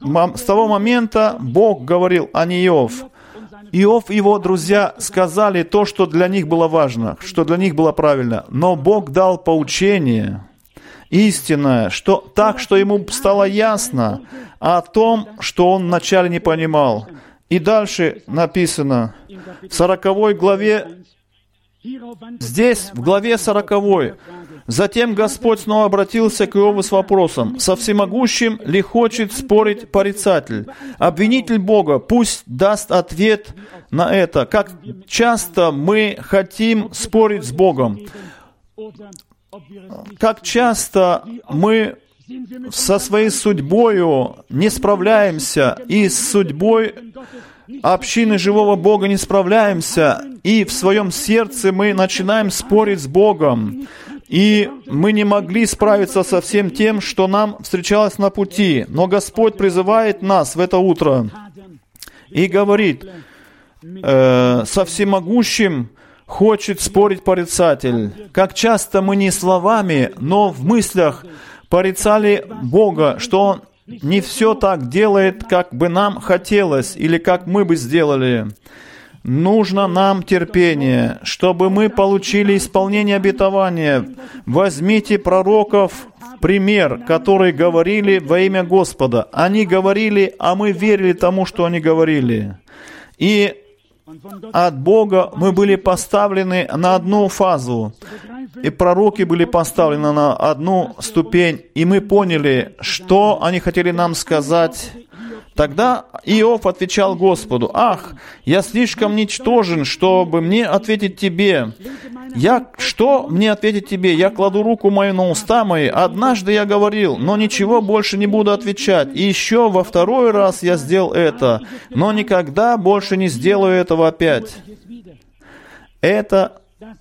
с того момента Бог говорил, а не Иов. Иов и его друзья сказали то, что для них было важно, что для них было правильно. Но Бог дал поучение истинное, что ему стало ясно о том, что он вначале не понимал. И дальше написано в 40 главе, здесь, в главе 40, «Затем Господь снова обратился к Иову с вопросом, со всемогущим ли хочет спорить порицатель? Обвинитель Бога пусть даст ответ на это. Как часто мы хотим спорить с Богом? Как часто мы со своей судьбою не справляемся, и с судьбой общины живого Бога не справляемся, и в своем сердце мы начинаем спорить с Богом, и мы не могли справиться со всем тем, что нам встречалось на пути. Но Господь призывает нас в это утро и говорит, со всемогущим хочет спорить порицатель. Как часто мы не словами, но в мыслях порицали Бога, что Он не все так делает, как бы нам хотелось, или как мы бы сделали. Нужно нам терпение, чтобы мы получили исполнение обетования. Возьмите пророков в пример, которые говорили во имя Господа. Они говорили, а мы верили тому, что они говорили. И от Бога мы были поставлены на одну фазу, и пророки были поставлены на одну ступень, и мы поняли, что они хотели нам сказать. Тогда Иов отвечал Господу, «Ах, я слишком ничтожен, чтобы мне ответить тебе. Что мне ответить тебе? Я кладу руку мою на уста мои. Однажды я говорил, но ничего больше не буду отвечать. И еще во второй раз я сделал это, но никогда больше не сделаю этого опять». Это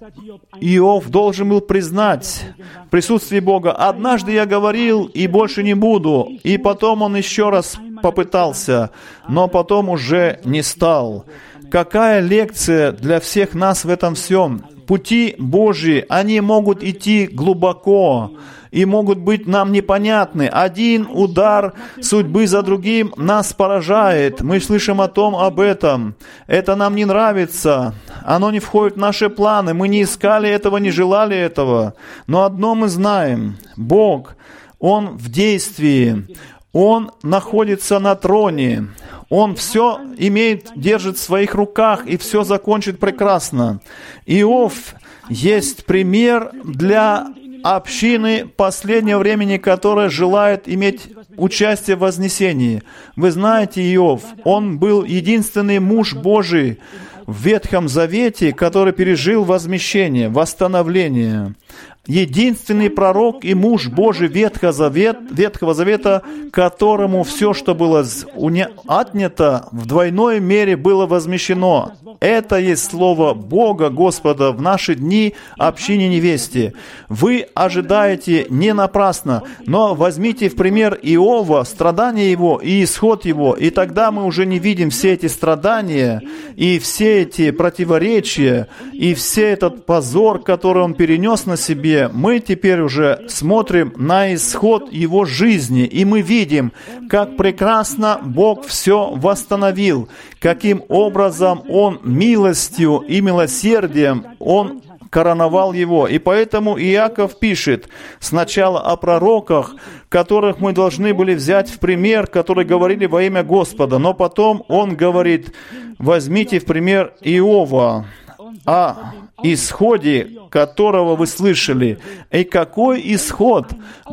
Иов должен был признать в присутствии Бога. «Однажды я говорил, и больше не буду». И потом он еще раз попытался, но потом уже не стал. Какая лекция для всех нас в этом всем? Пути Божьи, они могут идти глубоко и могут быть нам непонятны. Один удар судьбы за другим нас поражает. Мы слышим об этом. Это нам не нравится. Оно не входит в наши планы. Мы не искали этого, не желали этого. Но одно мы знаем. Бог, Он в действии. Он находится на троне. Он все держит в своих руках и все закончит прекрасно. Иов есть пример для общины последнего времени, которая желает иметь участие в вознесении. Вы знаете, Иов, он был единственный муж Божий в Ветхом Завете, который пережил возмещение, восстановление. Единственный пророк и муж Божий Ветхого Завета, которому все, что было отнято, в двойной мере было возмещено. Это есть слово Бога, Господа, в наши дни общине невесте. Вы ожидаете не напрасно, но возьмите в пример Иова, страдания его и исход его, и тогда мы уже не видим все эти страдания, и все эти противоречия, и все этот позор, который он перенес на себе. Мы теперь уже смотрим на исход его жизни, и мы видим, как прекрасно Бог все восстановил, каким образом Он милостью и милосердием Он короновал его. И поэтому Иаков пишет сначала о пророках, которых мы должны были взять в пример, которые говорили во имя Господа, но потом он говорит, возьмите в пример Иова, о исходе, которого вы слышали. И какой исход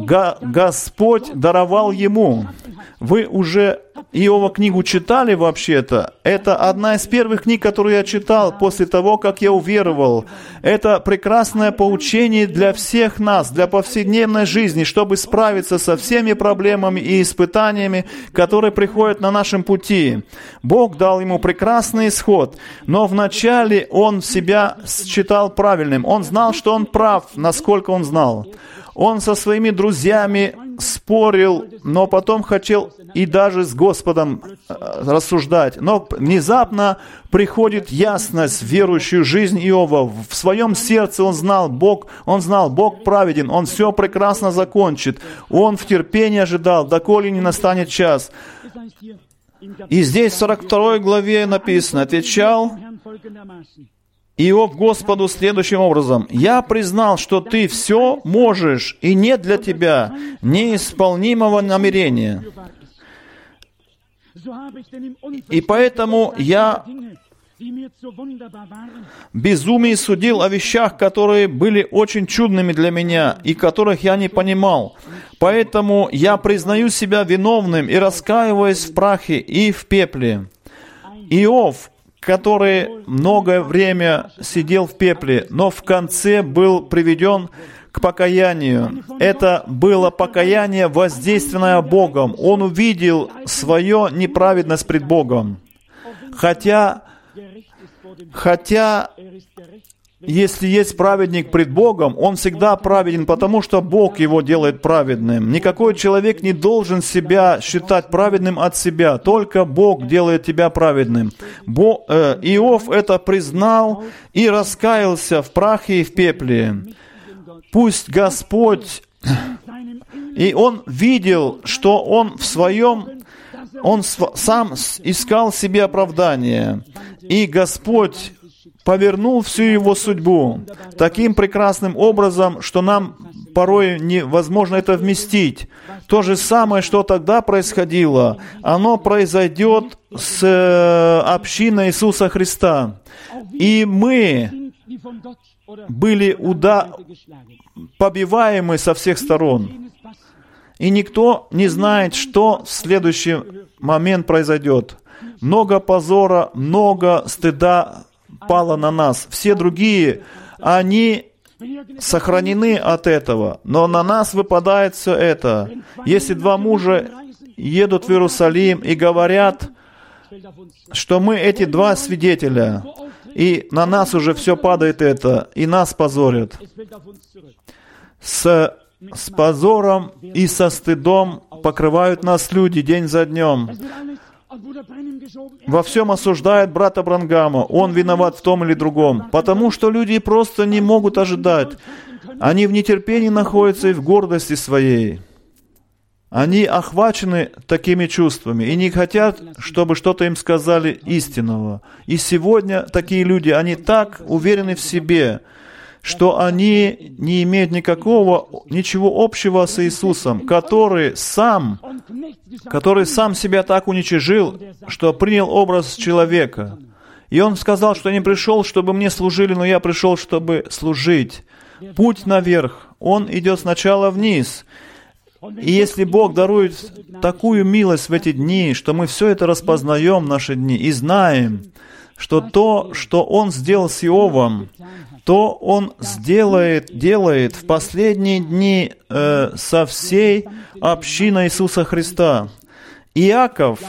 Господь даровал ему? Вы уже Иова книгу читали вообще-то? Это одна из первых книг, которую я читал после того, как я уверовал. Это прекрасное поучение для всех нас, для повседневной жизни, чтобы справиться со всеми проблемами и испытаниями, которые приходят на нашем пути. Бог дал ему прекрасный исход, но вначале он себя считал правильным. Он знал, что он прав, насколько он знал. Он со своими друзьями спорил, но потом хотел и даже с Господом рассуждать. Но внезапно приходит ясность в верующую жизнь Иова. В своем сердце он знал, Бог праведен, Он все прекрасно закончит. Он в терпении ожидал, доколе не настанет час. И здесь в 42 главе написано, отвечал Иов Господу следующим образом: «Я признал, что ты все можешь, и нет для тебя неисполнимого намерения. И поэтому я безумие судил о вещах, которые были очень чудными для меня, и которых я не понимал. Поэтому я признаю себя виновным и раскаиваюсь в прахе и в пепле». Иов, который многое время сидел в пепле, но в конце был приведен к покаянию. Это было покаяние, воздействованное Богом. Он увидел свою неправедность пред Богом. Хотя если есть праведник пред Богом, он всегда праведен, потому что Бог его делает праведным. Никакой человек не должен себя считать праведным от себя, только Бог делает тебя праведным. Иов это признал и раскаялся в прахе и в пепле. Пусть Господь... И он видел, что он сам искал себе оправдание. И Господь повернул всю его судьбу таким прекрасным образом, что нам порой невозможно это вместить. То же самое, что тогда происходило, оно произойдет с общиной Иисуса Христа. И мы были побиваемы со всех сторон. И никто не знает, что в следующий момент произойдет. Много позора, много стыда пало на нас. Все другие, они сохранены от этого. Но на нас выпадает все это. Если два мужа едут в Иерусалим и говорят, что мы эти два свидетеля, и на нас уже все падает это, и нас позорят. С позором и со стыдом покрывают нас люди день за днем. Во всем осуждает брата Бранхама. Он виноват в том или другом. Потому что люди просто не могут ожидать. Они в нетерпении находятся и в гордости своей. Они охвачены такими чувствами и не хотят, чтобы что-то им сказали истинного. И сегодня такие люди, они так уверены в себе, что они не имеют ничего общего с Иисусом, который сам себя так уничижил, что принял образ человека. И Он сказал, что не пришел, чтобы мне служили, но я пришел, чтобы служить. Путь наверх, он идет сначала вниз. И если Бог дарует такую милость в эти дни, что мы все это распознаем в наши дни и знаем, что то, что Он сделал с Иовом, то Он делает в последние дни со всей общиной Иисуса Христа. Иаков,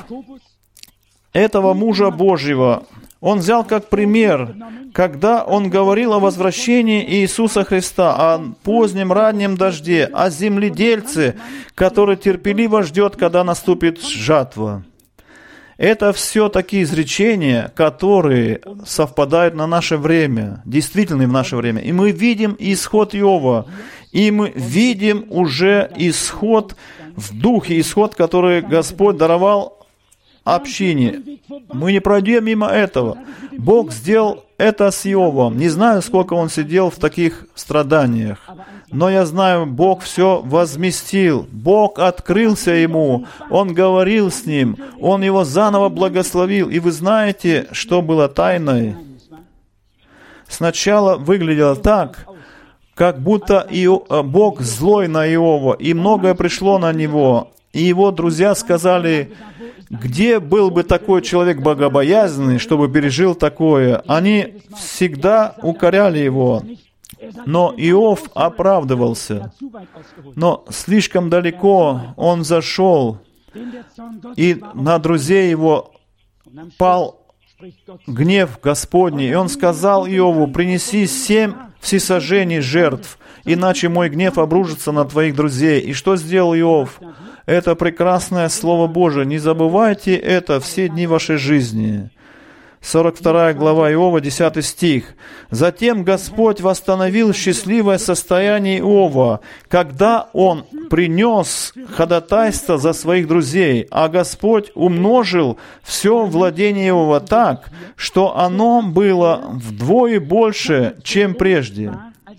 этого мужа Божьего, он взял как пример, когда он говорил о возвращении Иисуса Христа, о позднем раннем дожде, о земледельце, который терпеливо ждет, когда наступит жатва. Это все такие изречения, которые совпадают на наше время, действительно в наше время. И мы видим исход Иова, и мы видим уже исход в духе, исход, который Господь даровал общине. Мы не пройдем мимо этого. Бог сделал это с Иовом. Не знаю, сколько он сидел в таких страданиях, но я знаю, Бог все возместил. Бог открылся ему, Он говорил с ним, Он его заново благословил. И вы знаете, что было тайной? Сначала выглядело так, как будто Бог злой на Иова, и многое пришло на него. И его друзья сказали: где был бы такой человек богобоязненный, чтобы пережил такое? Они всегда укоряли его. Но Иов оправдывался. Но слишком далеко он зашел, и на друзей его пал гнев Господний. И он сказал Иову: принеси 7 всесожжений жертв, иначе мой гнев обрушится на твоих друзей. И что сделал Иов? Это прекрасное Слово Божие. Не забывайте это все дни вашей жизни. 42 глава Иова, 10 стих. «Затем Господь восстановил счастливое состояние Иова, когда он принес ходатайство за своих друзей, а Господь умножил все владение Иова так, что оно было вдвое больше, чем прежде».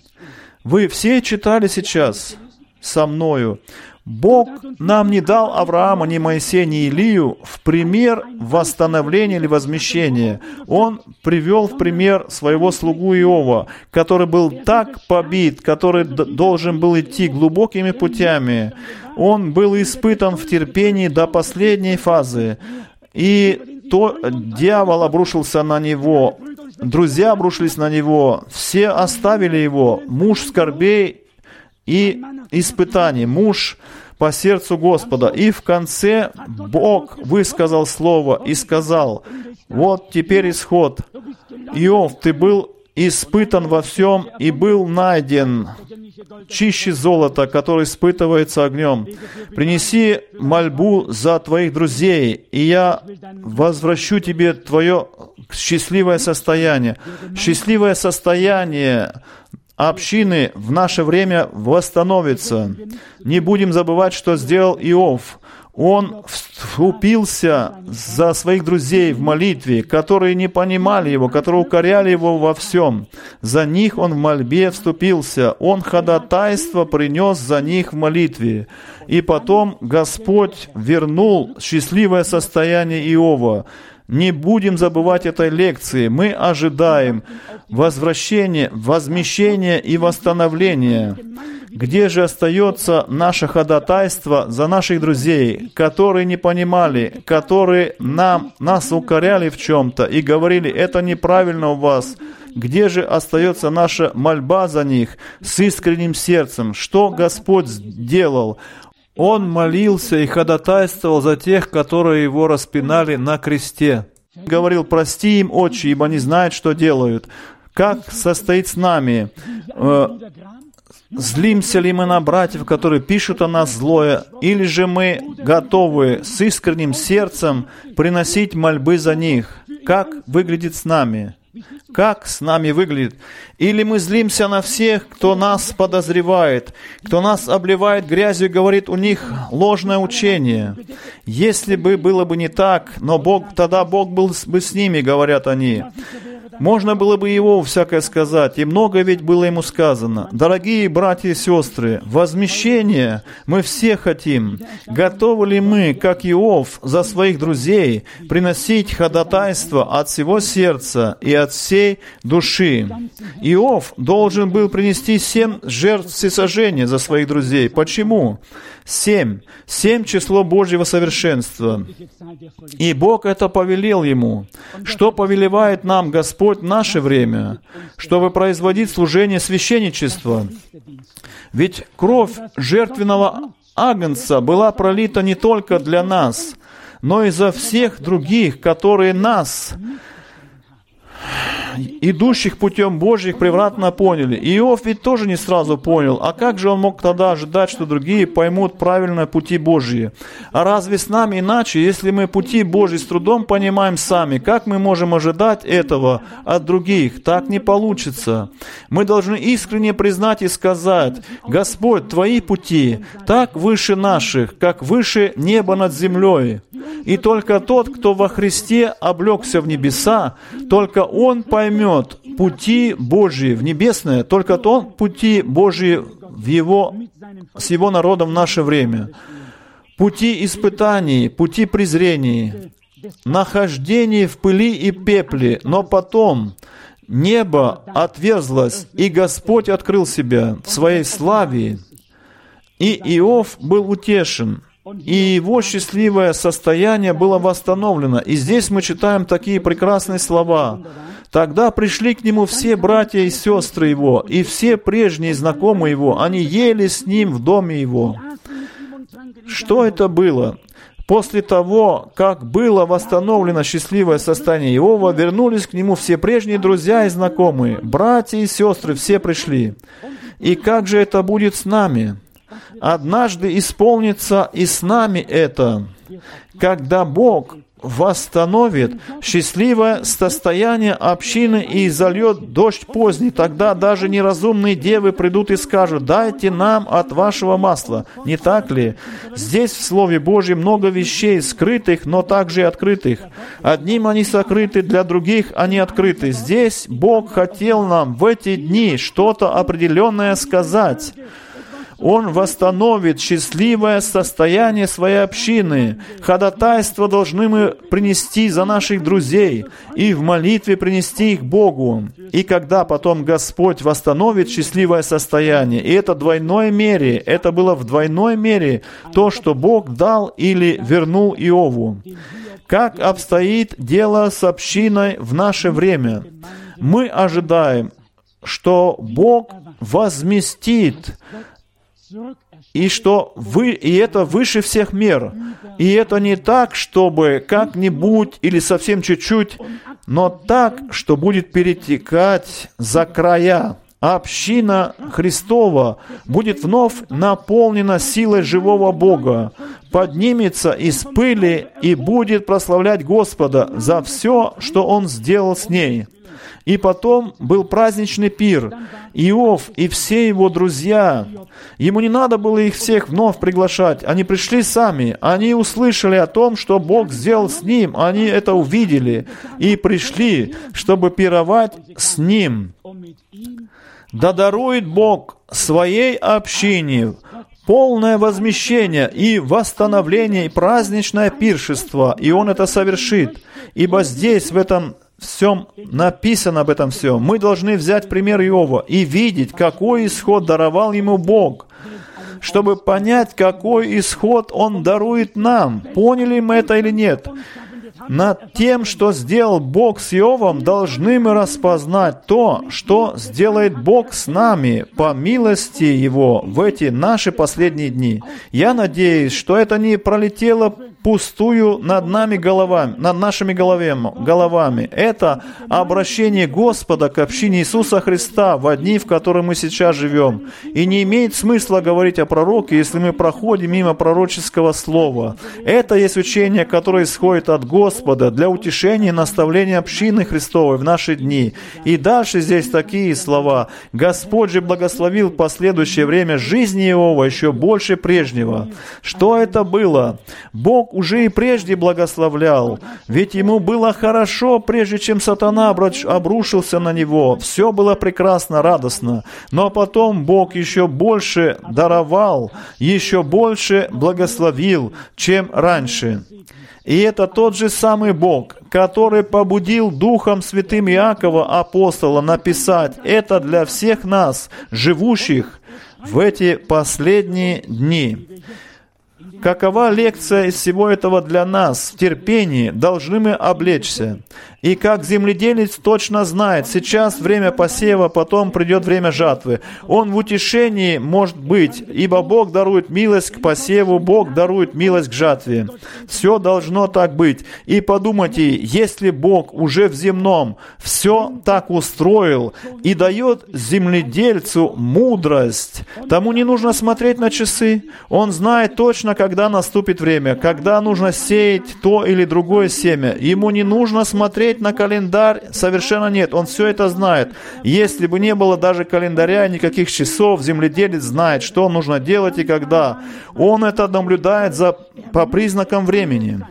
Вы все читали сейчас со мною. Бог нам не дал Авраама, ни Моисея, ни Илию в пример восстановления или возмещения. Он привел в пример своего слугу Иова, который был так побит, который должен был идти глубокими путями. Он был испытан в терпении до последней фазы. И дьявол обрушился на него, друзья обрушились на него, все оставили его, муж скорбей и испытаний, муж по сердцу Господа. И в конце Бог высказал слово и сказал: вот теперь исход. Иов, ты был испытан во всем и был найден чище золота, который испытывается огнем. Принеси мольбу за твоих друзей, и я возвращу тебе твое счастливое состояние. Счастливое состояние общины в наше время восстановится. Не будем забывать, что сделал Иов. Он вступился за своих друзей в молитве, которые не понимали его, которые укоряли его во всем. За них он в мольбе вступился. Он ходатайство принес за них в молитве. И потом Господь вернул счастливое состояние Иова. Не будем забывать этой лекции. Мы ожидаем возвращения, возмещения и восстановления. Где же остается наше ходатайство за наших друзей, которые не понимали, которые нас укоряли в чем-то и говорили: это неправильно у вас? Где же остается наша мольба за них с искренним сердцем? Что Господь сделал? Он молился и ходатайствовал за тех, которые его распинали на кресте. Говорил: прости им, Отче, ибо не знают, что делают. Как состоит с нами? Злимся ли мы на братьев, которые пишут о нас злое, или же мы готовы с искренним сердцем приносить мольбы за них? Как выглядит с нами? Как с нами выглядит? Или мы злимся на всех, кто нас подозревает, кто нас обливает грязью и говорит: у них ложное учение. Если бы было бы не так, но тогда Бог был бы с ними, говорят они. Можно было бы его всякое сказать, и много ведь было ему сказано. Дорогие братья и сестры, возмещение мы все хотим. Готовы ли мы, как Иов, за своих друзей приносить ходатайство от всего сердца и от всей души? Иов должен был принести 7 жертв всесожжения за своих друзей. Почему? 7. 7 число Божьего совершенства. И Бог это повелел ему. Что повелевает нам Господь в наше время? Чтобы производить служение священничества. Ведь кровь жертвенного агнца была пролита не только для нас, но и за всех других, которые нас, идущих путем Божьих, превратно поняли. Иов ведь тоже не сразу понял. А как же он мог тогда ожидать, что другие поймут правильно пути Божьи? А разве с нами иначе, если мы пути Божьи с трудом понимаем сами? Как мы можем ожидать этого от других? Так не получится. Мы должны искренне признать и сказать: Господь, Твои пути так выше наших, как выше неба над землей. И только тот, кто во Христе облегся в небеса, только он поймет пути Божьи в небесное, только тот пути Божьи с Его народом в наше время. Пути испытаний, пути презрений, нахождений в пыли и пепле, но потом небо отверзлось, и Господь открыл себя в Своей славе, и Иов был утешен. И его счастливое состояние было восстановлено. И здесь мы читаем такие прекрасные слова. Тогда пришли к нему все братья и сестры его, и все прежние знакомые его. Они ели с ним в доме его. Что это было? После того, как было восстановлено счастливое состояние Иова, вернулись к нему все прежние друзья и знакомые. Братья и сестры все пришли. И как же это будет с нами? Однажды исполнится и с нами это, когда Бог восстановит счастливое состояние общины и зальет дождь поздний. Тогда даже неразумные девы придут и скажут: «Дайте нам от вашего масла». Не так ли? Здесь в Слове Божьем много вещей скрытых, но также и открытых. Одним они сокрыты, для других они открыты. Здесь Бог хотел нам в эти дни что-то определенное сказать. Он восстановит счастливое состояние своей общины. Ходатайство должны мы принести за наших друзей и в молитве принести их Богу. И когда потом Господь восстановит счастливое состояние, и это в двойной мере, это было в двойной мере то, что Бог дал или вернул Иову. Как обстоит дело с общиной в наше время? Мы ожидаем, что Бог возместит, и это выше всех мер. И это не так, чтобы как-нибудь или совсем чуть-чуть, но так, что будет перетекать за края. Община Христова будет вновь наполнена силой живого Бога, поднимется из пыли и будет прославлять Господа за все, что Он сделал с ней. И потом был праздничный пир. Иов и все его друзья. Ему не надо было их всех вновь приглашать. Они пришли сами. Они услышали о том, что Бог сделал с ним. Они это увидели и пришли, чтобы пировать с ним. Да дарует Бог своей общине полное возмещение и восстановление, и праздничное пиршество. И Он это совершит. Ибо здесь, в этом всем написано об этом все. Мы должны взять пример Иова и видеть, какой исход даровал ему Бог, чтобы понять, какой исход Он дарует нам. Поняли мы это или нет? Над тем, что сделал Бог с Иовом, должны мы распознать то, что сделает Бог с нами по милости Его в эти наши последние дни. Я надеюсь, что это не пролетело пустую над нами головами, над нашими головами. Это обращение Господа к общине Иисуса Христа в дни, в которые мы сейчас живем. И не имеет смысла говорить о пророке, если мы проходим мимо пророческого слова. Это есть учение, которое исходит от Господа для утешения и наставления общины Христовой в наши дни. И дальше здесь такие слова. Господь же благословил в последующее время жизни Иова еще больше прежнего. Что это было? Бог уже и прежде благословлял, ведь ему было хорошо, прежде чем сатана обрушился на него. Все было прекрасно, радостно. Но потом Бог еще больше даровал, еще больше благословил, чем раньше. И это тот же самый Бог, который побудил Духом Святым Иакова, апостола, написать это для всех нас, живущих в эти последние дни. Какова лекция из всего этого для нас? В терпении должны мы облечься. И как земледелец точно знает, сейчас время посева, потом придет время жатвы. Он в утешении может быть, ибо Бог дарует милость к посеву, Бог дарует милость к жатве. Все должно так быть. И подумайте, если Бог уже в земном все так устроил и дает земледельцу мудрость, тому не нужно смотреть на часы. Он знает точно, когда наступит время, когда нужно сеять то или другое семя. Ему не нужно смотреть на календарь, совершенно нет. Он все это знает. Если бы не было даже календаря, никаких часов, земледелец знает, что нужно делать и когда. Он это наблюдает по признакам времени.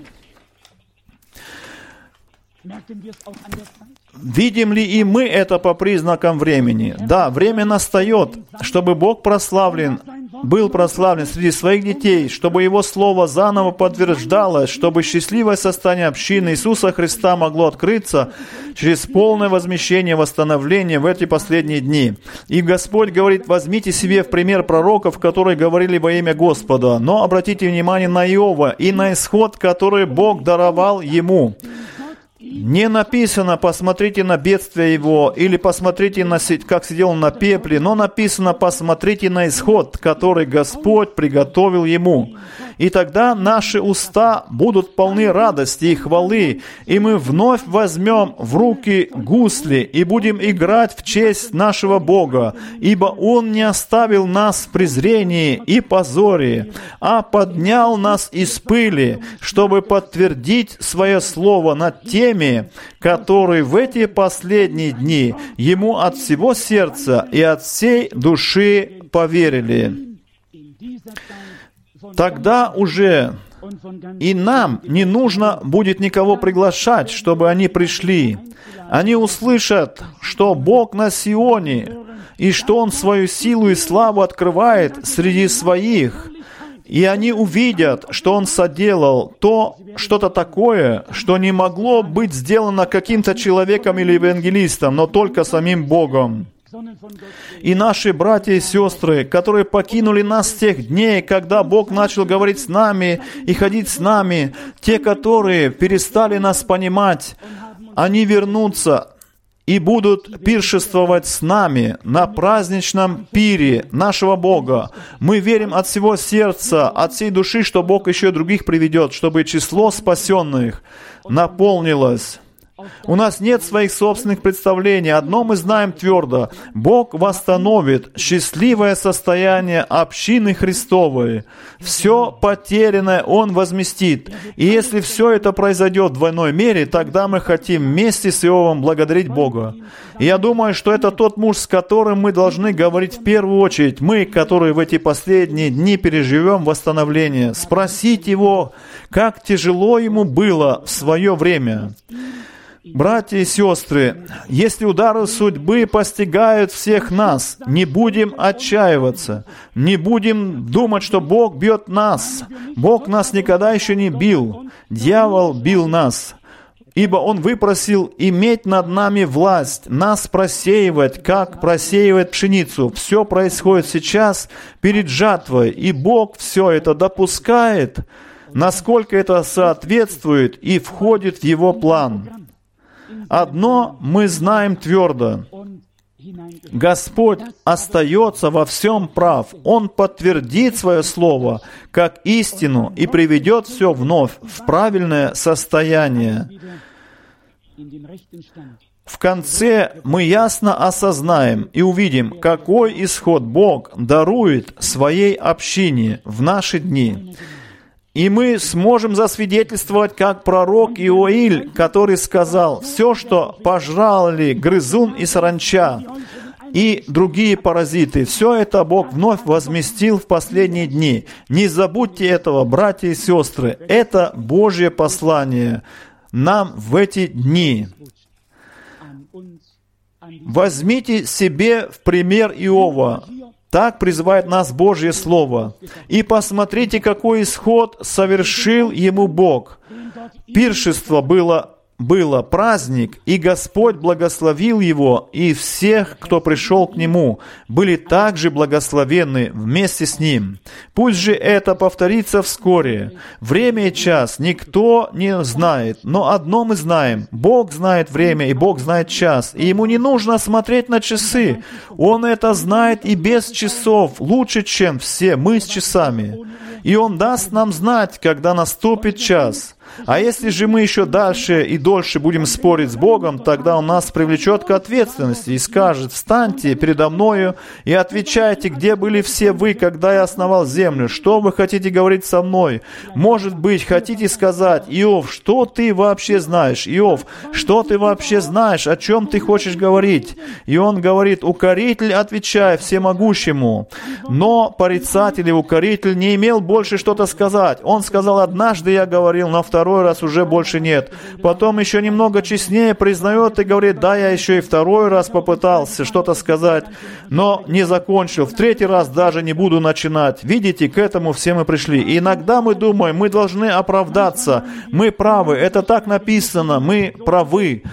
Видим ли и мы это по признакам времени? Да, время настает, чтобы Бог был прославлен среди своих детей, чтобы Его Слово заново подтверждалось, чтобы счастливое состояние общины Иисуса Христа могло открыться через полное возмещение, восстановление в эти последние дни. И Господь говорит: возьмите себе в пример пророков, которые говорили во имя Господа, но обратите внимание на Иова и на исход, который Бог даровал ему. Не написано «посмотрите на бедствие его» или «посмотрите, как сидел он на пепле», но написано «посмотрите на исход, который Господь приготовил ему». и тогда наши уста будут полны радости и хвалы, и мы вновь возьмем в руки гусли и будем играть в честь нашего Бога, ибо Он не оставил нас в презрении и позоре, а поднял нас из пыли, чтобы подтвердить свое слово над теми, которые в эти последние дни Ему от всего сердца и от всей души поверили. Тогда уже и нам не нужно будет никого приглашать, чтобы они пришли. Они услышат, что Бог на Сионе, и что Он свою силу и славу открывает среди своих. И они увидят, что Он соделал что-то такое, что не могло быть сделано каким-то человеком или евангелистом, но только самим Богом. И наши братья и сестры, которые покинули нас с тех дней, когда Бог начал говорить с нами и ходить с нами, те, которые перестали нас понимать, они вернутся и будут пиршествовать с нами на праздничном пире нашего Бога. Мы верим от всего сердца, от всей души, что Бог еще и других приведет, чтобы число спасенных наполнилось. У нас нет своих собственных представлений. Одно мы знаем твердо. Бог восстановит счастливое состояние общины Христовой. Все потерянное Он возместит. И если все это произойдет в двойной мере, тогда мы хотим вместе с Иовом благодарить Бога. И я думаю, что это тот муж, с которым мы должны говорить в первую очередь. Мы, которые в эти последние дни переживем восстановление. Спросить его, как тяжело ему было в свое время. Братья и сестры, если удары судьбы постигают всех нас, не будем отчаиваться, не будем думать, что Бог бьет нас. Бог нас никогда еще не бил. Дьявол бил нас, ибо он выпросил иметь над нами власть, нас просеивать, как просеивает пшеницу. Все происходит сейчас перед жатвой, и Бог все это допускает, насколько это соответствует и входит в Его план. Одно мы знаем твердо. Господь остается во всем прав. Он подтвердит свое слово как истину и приведет все вновь в правильное состояние. В конце мы ясно осознаем и увидим, какой исход Бог дарует своей общине в наши дни. И мы сможем засвидетельствовать, как пророк Иоиль, который сказал: «Все, что пожрали грызун и саранча, и другие паразиты, все это Бог вновь возместил в последние дни». Не забудьте этого, братья и сестры. Это Божье послание нам в эти дни. Возьмите себе в пример Иова. Так призывает нас Божье Слово. И посмотрите, какой исход совершил ему Бог. Пиршество было праздник, и Господь благословил его, и всех, кто пришел к нему, были также благословенны вместе с ним. Пусть же это повторится вскоре. Время и час никто не знает, но одно мы знаем. Бог знает время, и Бог знает час, и Ему не нужно смотреть на часы. Он это знает и без часов, лучше, чем все мы с часами. И Он даст нам знать, когда наступит час. А если же мы еще дальше и дольше будем спорить с Богом, тогда Он нас привлечет к ответственности и скажет: «Встаньте передо мною и отвечайте, где были все вы, когда я основал землю? Что вы хотите говорить со мной? Может быть, хотите сказать: Иов, что ты вообще знаешь? Иов, что ты вообще знаешь? О чем ты хочешь говорить?» И он говорит: «Укоритель, отвечай всемогущему». Но порицатель и укоритель не имел больше что-то сказать. Он сказал: «Однажды я говорил, но второй раз уже больше нет». Потом еще немного честнее признает и говорит: «Да, я еще и второй раз попытался что-то сказать, но не закончил. В третий раз даже не буду начинать». Видите, к этому все мы пришли. И иногда мы думаем, мы должны оправдаться. Мы правы, это так написано, мы правы.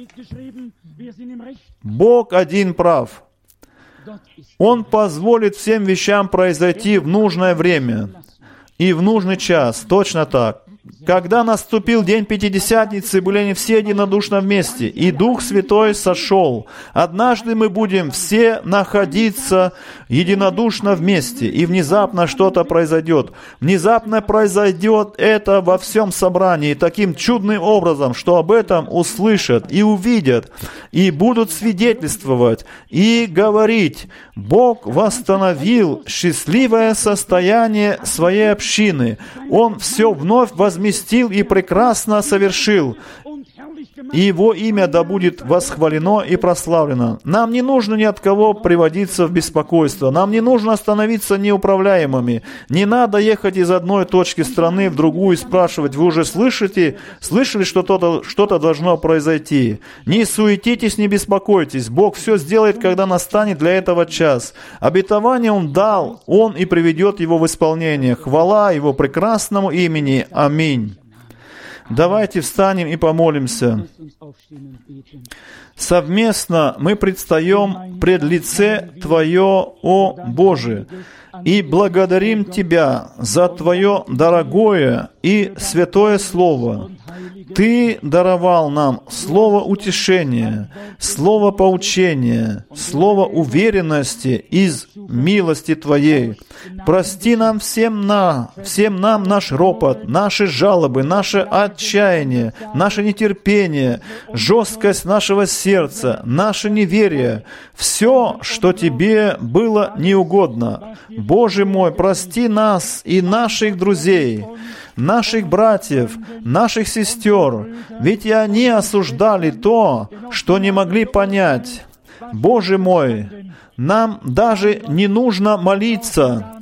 Бог один прав. Он позволит всем вещам произойти в нужное время и в нужный час. Точно так. когда наступил день Пятидесятницы, были они все единодушно вместе, и Дух Святой сошел. Однажды мы будем все находиться единодушно вместе, и внезапно что-то произойдет. Внезапно произойдет это во всем собрании таким чудным образом, что об этом услышат и увидят, и будут свидетельствовать, и говорить: Бог восстановил счастливое состояние своей общины. Он все вновь возместил и прекрасно совершил. И Его имя да будет восхвалено и прославлено. Нам не нужно ни от кого приводиться в беспокойство. Нам не нужно становиться неуправляемыми. Не надо ехать из одной точки страны в другую и спрашивать: вы уже слышали, что что-то должно произойти? Не суетитесь, не беспокойтесь. Бог все сделает, когда настанет для этого час. Обетование Он дал, Он и приведет его в исполнение. Хвала Его прекрасному имени. Аминь. Давайте встанем и помолимся. Совместно мы предстаем пред лице Твое, о Боже, и благодарим Тебя за Твое дорогое и святое Слово. Ты даровал нам слово утешения, слово поучения, слово уверенности из милости Твоей. Прости нам всем нам наш ропот, наши жалобы, наше отчаяние, наше нетерпение, жесткость нашего сердца, наше неверие, все, что Тебе было неугодно. Боже мой, прости нас и наших друзей, наших братьев, наших сестер, ведь и они осуждали то, что не могли понять. Боже мой, нам даже не нужно молиться,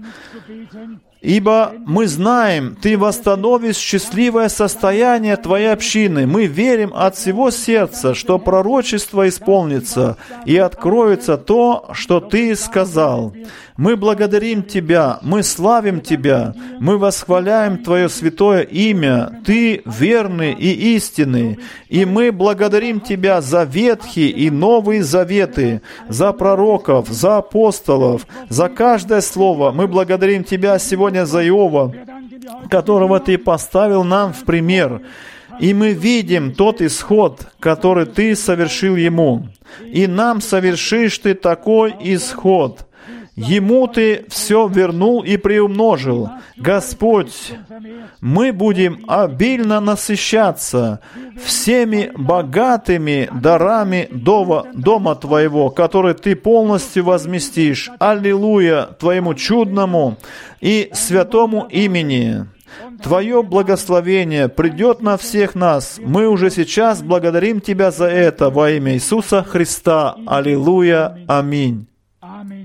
ибо мы знаем, Ты восстановишь счастливое состояние Твоей общины. Мы верим от всего сердца, что пророчество исполнится и откроется то, что Ты сказал. Мы благодарим Тебя, мы славим Тебя, мы восхваляем Твое святое имя. Ты верный и истинный. И мы благодарим Тебя за Ветхие и Новые Заветы, за пророков, за апостолов, за каждое слово. Мы благодарим Тебя сегодня за Иова, которого Ты поставил нам в пример. И мы видим тот исход, который Ты совершил ему. И нам совершишь Ты такой исход. Ему Ты все вернул и приумножил. Господь, мы будем обильно насыщаться всеми богатыми дарами дома Твоего, которые Ты полностью возместишь. Аллилуйя Твоему чудному и святому имени. Твое благословение придет на всех нас. Мы уже сейчас благодарим Тебя за это во имя Иисуса Христа. Аллилуйя. Аминь.